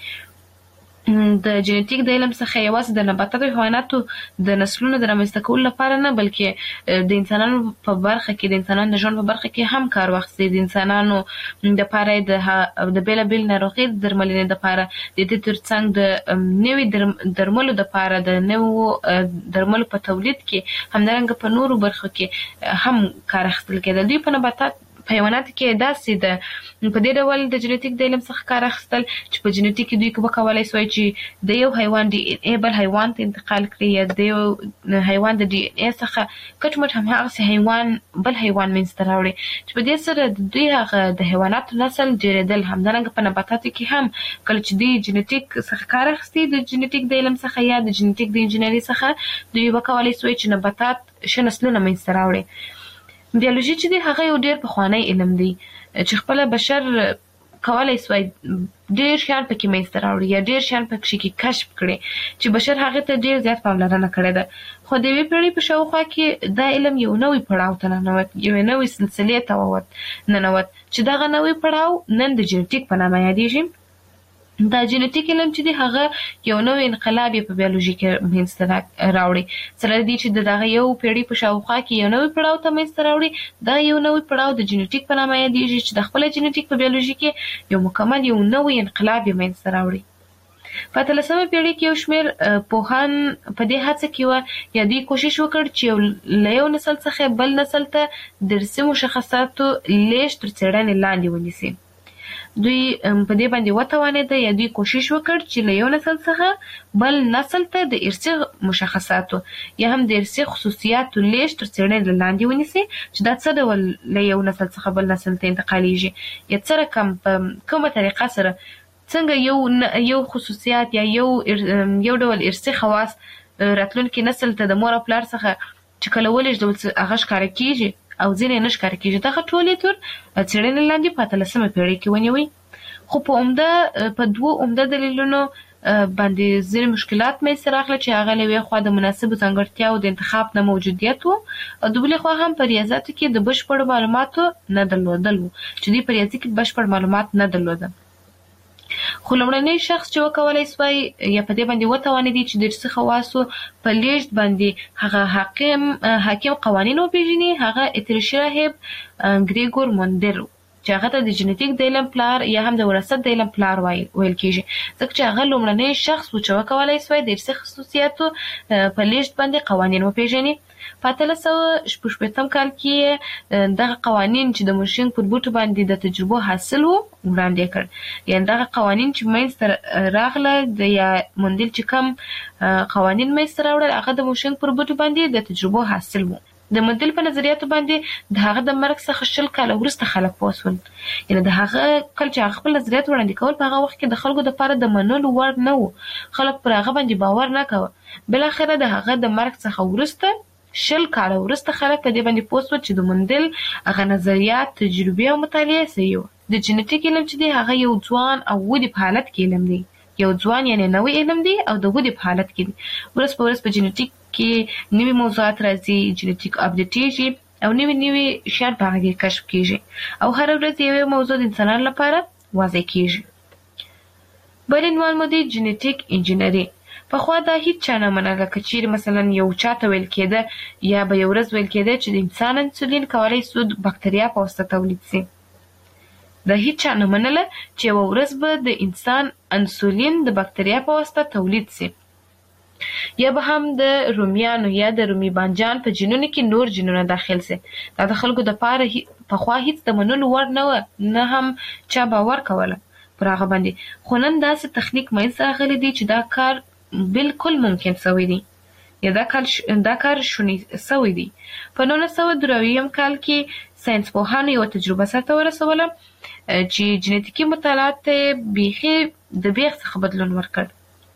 د جینیټیک د علم څخه یوازې د نباتاتو حیواناتو د نسلونو د رامنځته کولو لپاره نه، بلکې د انسانانو په برخه کې، د انسانانو د ژوند په برخه کې هم کار واخیستی. د انسانانو دپاره یې د بېلابېل ناروغۍ د درملنې دپاره، د دې ترڅنګ د نوي درملو دپاره، د نوو درملو په تولید کې، همدارنګه په نورو برخو کې هم کار اخیستل کېدل. دوی په نباتات په حیواناتو کې داسې د په دې ډول د جینیټیک د علم څخه کار اخیستل چې په جینیټیک کې دوی وکولی سوی چې د یو حیوان ډي ان اے بل حیوان ته انتقال کړي، یا د یو حیوان د ډي ان اے څخه کټ مټ هماغسې حیوان بل حیوان منځته راوړي، چې په دې سره د دوی هغه د حیواناتو نسل ډېرېدل. همدارنګه په نباتاتو کې هم کله چې دوی جینیټیک څخه کار اخیستي، د جینیټیک د علم څخه یا د جینیټیک د انجینري څخه، دوی وکولی سوی چې نباتات ښه نسلونه منځته راوړي. بیولوژي چې دی هغه یو ډېر پخوانی علم دی چې خپله بشر کولی سوی ډېر شیان پکې منځته راوړي، یا ډېر شیان پکې کې کشف کړي، چې بشر هغې ته ډېر زیات پاملرنه کړې ده. خو د یوې پېړۍ په شاوخوا کې دا علم یو نوی پړاو ته ننوت، یوې نوې سلسلې ته ووت ننوت، چې دغه نوی پړاو نن د جینیټیک په نامه یادېږي. دا جینیټیک علم چې دی هغه یو نوی انقلاب یې په بیولوژي کې منځته راوړي، سره دې چې د دغه یو پېړۍ په شاوخوا کې یو نوی پړاو ته منځته راوړي. دا یو نوی پړاو د جینیټیک په نامه یادېږي، چې د خپله جینیټیک په بیولوژي کې یو مکمل یو نوی انقلاب یې منځته راوړي. په اتلسمه پېړۍ کې یو شمېر پوهان په دې هڅه کې وه، یا دوی کوښښ وکړ چې له یو نسل څخه بل نسل ته درسي مشخصاتو لېږد تر څېړنې لاندې ونیسي. دوی په دې باندې وتوانېده، یا دوی کوښښ وکړ چې له یو نسل څخه بل نسل ته د ارثي مشخصاتو یا هم د ارثي خصوصیاتو لېږد تر څېړنې لاندې ونیسي، چې دا څه ډول له یو نسل څخه بل نسل ته انتقالیږي، یا څه رقم په کومه طریقه سره څنګه یو یو خصوصیات یا یو یو ډول ارثي خواص راتلونکي نسل ته د مور او پلار څخه چې کله ولېږدول هغه ښکاره کېږي او ځینې نه ښکاره کېږي. دغه ټولې تر څېړنې لاندې په اتلسمه پېړۍ کې ونیوئ. خو په عمده په دوو عمده دلیلونو باندې ځینې مشکلات منځته راغله، چې هغه له یوې خوا د مناسبو ځانګړتیاوو د انتخاب نه موجودیت و، او د بلې خوا هم په ریاضیاتو کې د بشپړو معلوماتو نه درلودل و، چې دوی په ریاضي کې بشپړ معلومات نه درلودل. خو لومړنی شخص چې وکولی سوی یا په دې باندې وتوانېدی چې د ارثي خواصو په لېږد باندې هغه حاکم حاکم قوانین وپېژني، هغه اتریشي راهب ګریګور موندر، چې هغه ته د جینیټیک د علم پلار یا هم د وراثت د علم پلار ویل کېږي، ځکه چې هغه لومړنی شخص و چې وکولی سوی د ارثي خصوصیاتو په لېږد باندې قوانین وپېژني. په اتلس سوه شپږ شپېتم کال کې دغه قوانین چې د مورشینګ پر بوټو باندې د تجربو حاصل و وړاندې کړ، یعنې دغه قوانین چې منځته راغله د یا موندل چې کوم قوانین منځته راوړل هغه د مورشینګ پر بوټو باندې د تجربو حاصل و. د موندل په نظریاتو باندې د هغه د مرګ څخه شل کاله وروسته خلک پوه شول، یعنې د هغه کله چې هغه خپل نظریات وړاندې کول په هغه وخت کې د خلکو دپاره د منلو وړ نه و، خلک پر هغه باندې باور نه کوه. بالاخره د هغه د مرګ څخه وروسته شل کاله وروسته خلک په دې باندې پوه شول چې د موندل هغه نظریات، تجربې او مطالعې صحیح وه. د جینیټیک علم چې دی هغه یو ځوان او ودې په حالت کې علم دی، یو ځوان یعنې نوی علم دی او د ودې په حالت کې دی. ورځ په ورځ په جینیټیک کې نوي موضوعات راځي، جینیټیک اپډیټېږي او نوي نوي شیان په هغه کې کشف کېږي او هره ورځ یوې موضوع د انسانانو لپاره واضح کېږي. بل عنوان مو دی جینیټیک انجینري. پخوا دا هیڅ چا نه منله، که چیرې مثلا یو چا ته ویل کېده یا به یو ورځ ویل کېده چې د انسان انسولین کولی سو د بکتریا په واسطه تولید سي. دا هیڅ چا نه منله چې یوه ورځ به د انسان انسولین د بکتریا په واسطه تولید سي، یا به هم د رومیانو یا د رومي بانجان په جینونو کې نور جینونه داخل سي. دا د خلکو دپاره پخوا هیڅ د منلو وړ نه وه، نه هم چا باور کوله پر هغه باندې. خو نن داسې تخنیک منځته راغلی دی چې دا کار بالکل ممکن سوی دی، یا دا کار دا کار شونی سوی دی. په نولس سوه درې اویایم کال کې ساینس پوهانو یوه تجربه سرته ورسوله چې جینیټیکي مطالعات ته بیخي د بیغ څخه بدلون ورکړ.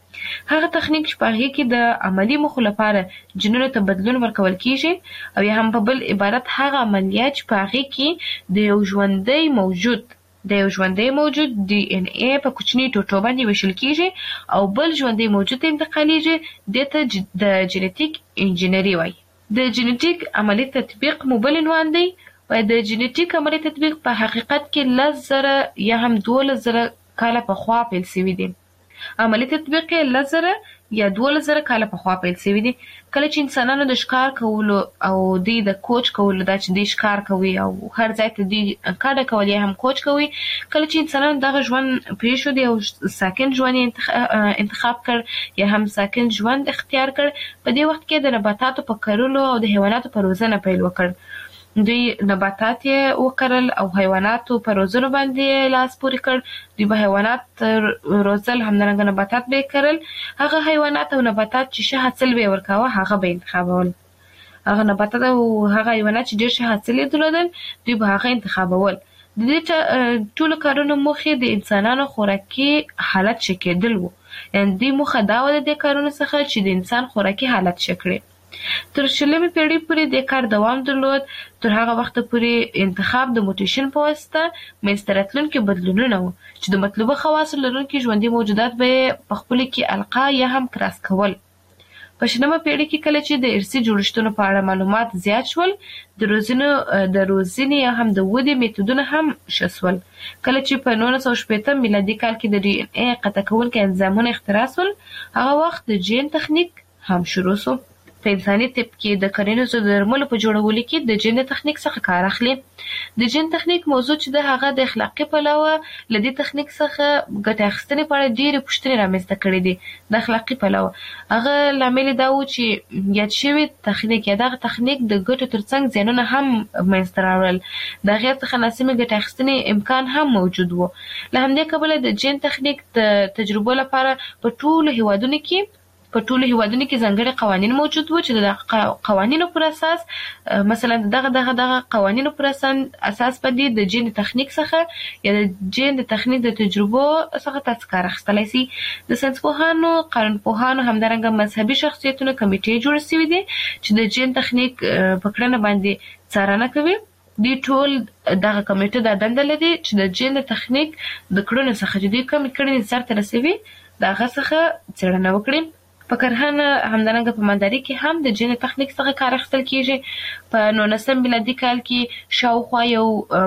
هغه تخنیک چې په هغې کې د عملي موخو لپاره جینونو ته بدلون ورکول کیږي او یا هم په بل عبارت هغه عملیات چې په هغې کې د یو ژوندی موجود د یو ژوندی موجود ډي ان اے په کوچني ټوټو باندې ویشل کیږي او بل ژوندی موجود ته انتقالیږي، دې ته د جینیټیک انجینري وایي. د جینیټیک عملي تطبیق مو بل عنوان دی. د جینیټیک عملي تطبیق په حقیقت کې لس زره یا هم دولس زره کاله پخوا پیل سوي دي. عملي تطبیق یې لس زره یا دولس زره کاله پخوا پیل سوي دي. کله چې انسانانو د ښکار کولو او دوی د کوچ کولو، دا چې دوی ښکار کوي او هر ځای ته دوی کډه کول یا هم کوچ کوي، کله چې انسانانو دغه ژوند پرېښود او ساکن ژوند یې انتخاب کړ یا هم ساکن ژوند اختیار کړ، په دې وخت کې د نباتاتو په کرلو او د حیواناتو په روزنه پیل وکړ. دوی نباتات یې وکرل او حیواناتو په روزنو باندې لاس پورې کړ. دوی به حیوانات روزل، همدارنګه نباتات به یې کرل. هغه حیوانات او نباتات چې ښه حاصل به یې ورکاوه هغه به یې انتخابول. هغه نباتات او هغه حیوانات چې ډېر ښه حاصل یې درلودل دوی به هغه انتخابول. د دې ټولو کارونو موخې د انسانانو خوراکي حالت ښه کېدل وو. یعنې دوی موخه دا وه د دې کارونو څخه چې د انسان خوراکي حالت ښه کړي. تر شلمې پیړۍ پورې د کار دوام درلود. تر هغه وخته پورې انتخاب د موټیشن په واسطه منځته راتلونکي بدلونونه وو چې د مطلوبه خواصو لرونکي ژوندي موجودات به یې په خپلو کې القا یا هم کراس کول. په شلمه پیړۍ کې کله چې د ارثي جوړښتونو په اړه معلومات زیات شول، د روزنو د روزنې یا هم د ودې میتودونه هم ښه شول. کله چې په نولس سوه شپېته میلادي کال کې د ډي ان اے قطع کوونکي انزایمونه اختراع شول، هغه وخت د جین تخنیک هم شروع شو. په انساني طب کې د کرنیزو درملو په جوړولو کې د جین د تخنیک څخه کار اخلي. د جین تخنیک موضوع چې د هغه د اخلاقي پلوه له دې تخنیک څخه ګټه اخیستنې په اړه ډېرې پوښتنې رامنځته کړې دي. د اخلاقي پلوه هغه لامل یې دا و چې یاد شوي تخنیک یا دغه تخنیک د ګټو ترڅنګ زیانونه هم منځته راوړل. د هغې څخه ناسمې ګټه اخیستنې امکان هم موجود و. له همدې کبله د جین تخنیک د تجربو لپاره په ټولو هیوادونو کې په ټولو هیوادونو کې ځانګړي قوانین موجود وو چې د قوانینو پر اساس مثلا دغه دغه دغه قوانینو پر اساس باندې د جین تخنیک څخه یا د جین د تخنیک د تجربو څخه تاسو کار اخیستلی سي. د ساینسپوهانو، قانونپوهانو، همدارنګه مذهبي شخصیتونو کمیټې جوړې سوي دي چې د جین تخنیک په کړنه باندې څارنه کوي. دوی ټول دغه کمیټه دا دنده لري چې د جین د تخنیک د کړنو څخه چې دوی کومې کړنې سرته رسوي د هغه څخه څېړنه وکړي. په کرهنه همدارنګه په مالدارۍ کې هم د جین تخنیک څخه کار اخیستل کیږي. په نولسم میلادي کال کې شاوخوا یو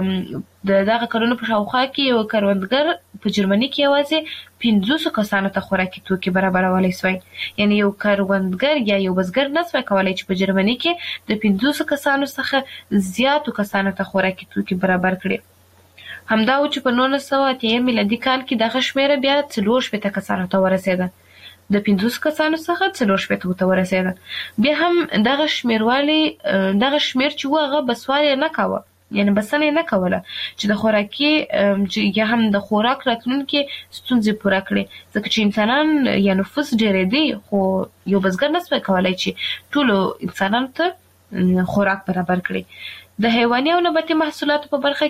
د دغه کلونو په شاوخوا کې یو کروندګر په جرمني کې یوازې پنځوسو کسانو ته خوراکي توکي برابرولی سوی. یعنې یو کروندګر یا یو بزګر نه سوی کولی چې په جرمني کې د پنځوسو کسانو څخه زیاتو کسانو ته خوراکي توکي برابر کړي. همدا و چې په نولس سوه اتیا میلادي کال کې دغه شمېره بیا څلور شپېته کسانو ته ورسېده. د پنځوسو کسانو څخه څلور شپېتو ته ورسېده. بیا هم دغه شمېروالی دغه شمېر چې و هغه بسوال یې نه کاوه، یعنې بسنه یې نه کوله چې د خوراکي یا هم د خوراک راتلونکي ستونزې پوره کړي، ځکه چې انسانان یا نفوس ډېرېدی خو یو بزګر نه سوی کولی چې ټولو انسانانو ته خوراک برابر کړي. د حیواني او نباتي محصولاتو په برخه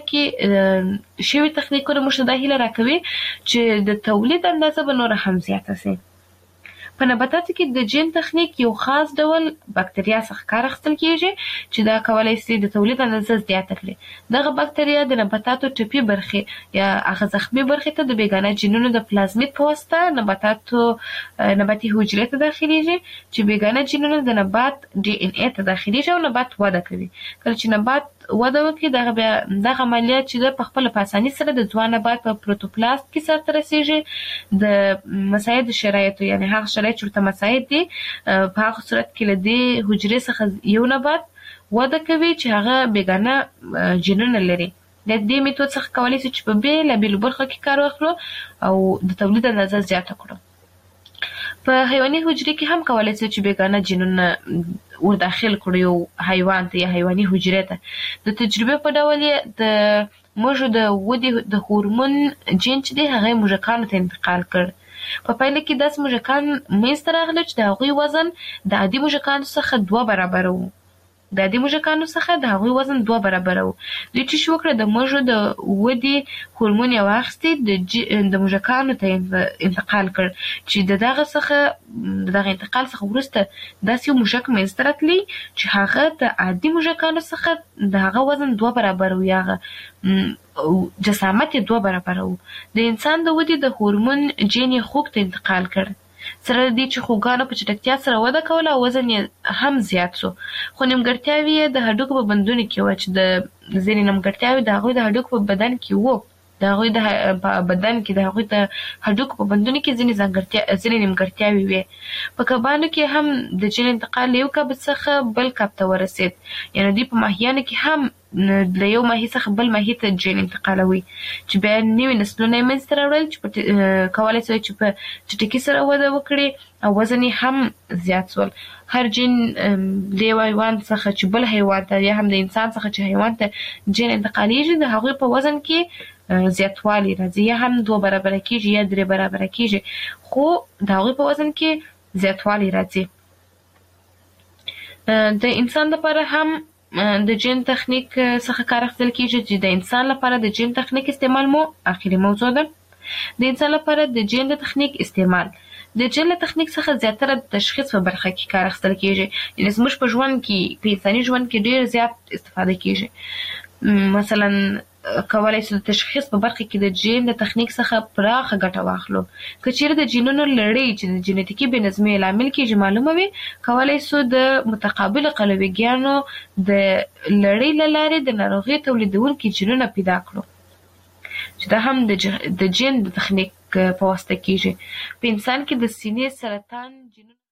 کې شوي تخنیکونه موږ ته دا هیله راکوي چې د تولید اندازه به نوره هم زیاته سي. په نباتاتو کې د جین تخنیک یو خاص ډول بکتریا څخه کار اخیستل کیږي چې دا کولی سي د تولید اندازه زیاته کړي. دغه بکتریا د نباتاتو ټپي برخې یا هغه زخمي برخې ته د بېګانه جینونو د پلازمید په واسطه نباتاتو نباتي حجرې ته داخلیږي چې بېګانه جینونه د نبات ډي ان اے ته داخلیږي او نبات وده کوي. کله چې نبات وده وکړي دغه بیا دغه عملیات چې ده په خپله په اساني سره د ځوان نبات په پروتوپلاست کې سرته رسېږي. د مساعد شرایطو یعنې هغه شرایط چې ورته مساعد دي په هغه صورت کې له دې حجرې څخه یو نبات وده کوي چې هغه بېګانه جینونه لري. د دې میتود څخه کولی سي چې په بېلابېلو برخو کې کار واخلو او د تولید اندازه زیاته کړو. په حیواني حجرې کې هم کولی سي چې بېګانه جینونه ور داخل کړو یو حیوان ته یا حیواني حجرې ته. د تجربې په ډول یې د موږو د ودې د هورمون جین چې دی هغه یې موږکانو ته انتقال کړ. په پایله کې داسې موږکان منځته راغلل چې د هغوی وزن د عادي موږکانو څخه دوه برابره و. د عادي موږکانو څخه د هغوی وزن دوه برابره و. دوی چې شو وکړه د مږو د ودې هورمون یې واخیستې د موږکانو ته انتقال کړ چې د دغه څخه د دغه انتقال څخه وروسته داسې یو موږک منځته راتلی چې هغه د عادي موږکانو څخه د هغه وزن دوه برابره و یا هغه جسامت یې دوه برابره و. د انسان د ودې د هورمون جین یې خوږ ته انتقال کړ سره د دې چې خوږانو په چټکتیا سره وده کوله او وزن یې هم زیات شو. خو نیمګړتیاوې یې د هډوکو په بندونو کې وه چې د ځینې نیمګړتیاوې د هغوی د هډوکو په بدن کې وو د هغوی د بدن کې د هغوی د هډوکو په بندونو کې ځینې ځانګړتیا ځینې نیمګړتیاوې وې. په کبانو کې هم د جین انتقال له یو کب څخه بل کب ته ورسېد، یعنې دوی په ماهیانو کې هم له یو ماهي څخه بل ماهي ته جین انتقالوي چې بیا نوي نسلونه یې منځته راوړل چې کولی شوی چې په چټکۍ سره وده وکړي او وزن یې هم زیات شول. هر جین د یو حیوان څخه چې بل حیوان ته یا هم د انسان څخه چې حیوان ته جین انتقالیږي د هغوی په وزن کې زیاتوالی راځي، یا هم دوه برابره کېږي یا درې برابره کېږي، خو د هغوی په وزن کې زیاتوالی راځي. د انسان لپاره هم د جین تخنیک څخه کار اخیستل کېږي چې د انسان لپاره د جین تخنیک استعمال مو آخري موضوع ده. د انسان لپاره د جین د تخنیک استعمال د جین له تخنیک څخه زیاتره د تشخیص په برخه کې کار اخیستل کېږي، یعنې زموږ په ژوند کې په انساني ژوند کې ډېر زیات استفاده کېږي. مثلا کولی شو د تشخیص په برخه کې د جین د تخنیک څخه پراخه ګټه واخلو. که چیرې د جینونو لړۍ چې د جینټیکي بې نظمۍ لامل کېږي معلومه وي، کولی شو د متقابلو قلویګیانو د لړۍ له لارې د ناروغۍ تولیدونکي جینونه پیدا کړو چې دا هم د جین د تخنیک په واسطه کېږي. په انسان کې د سینې سرطان جینونه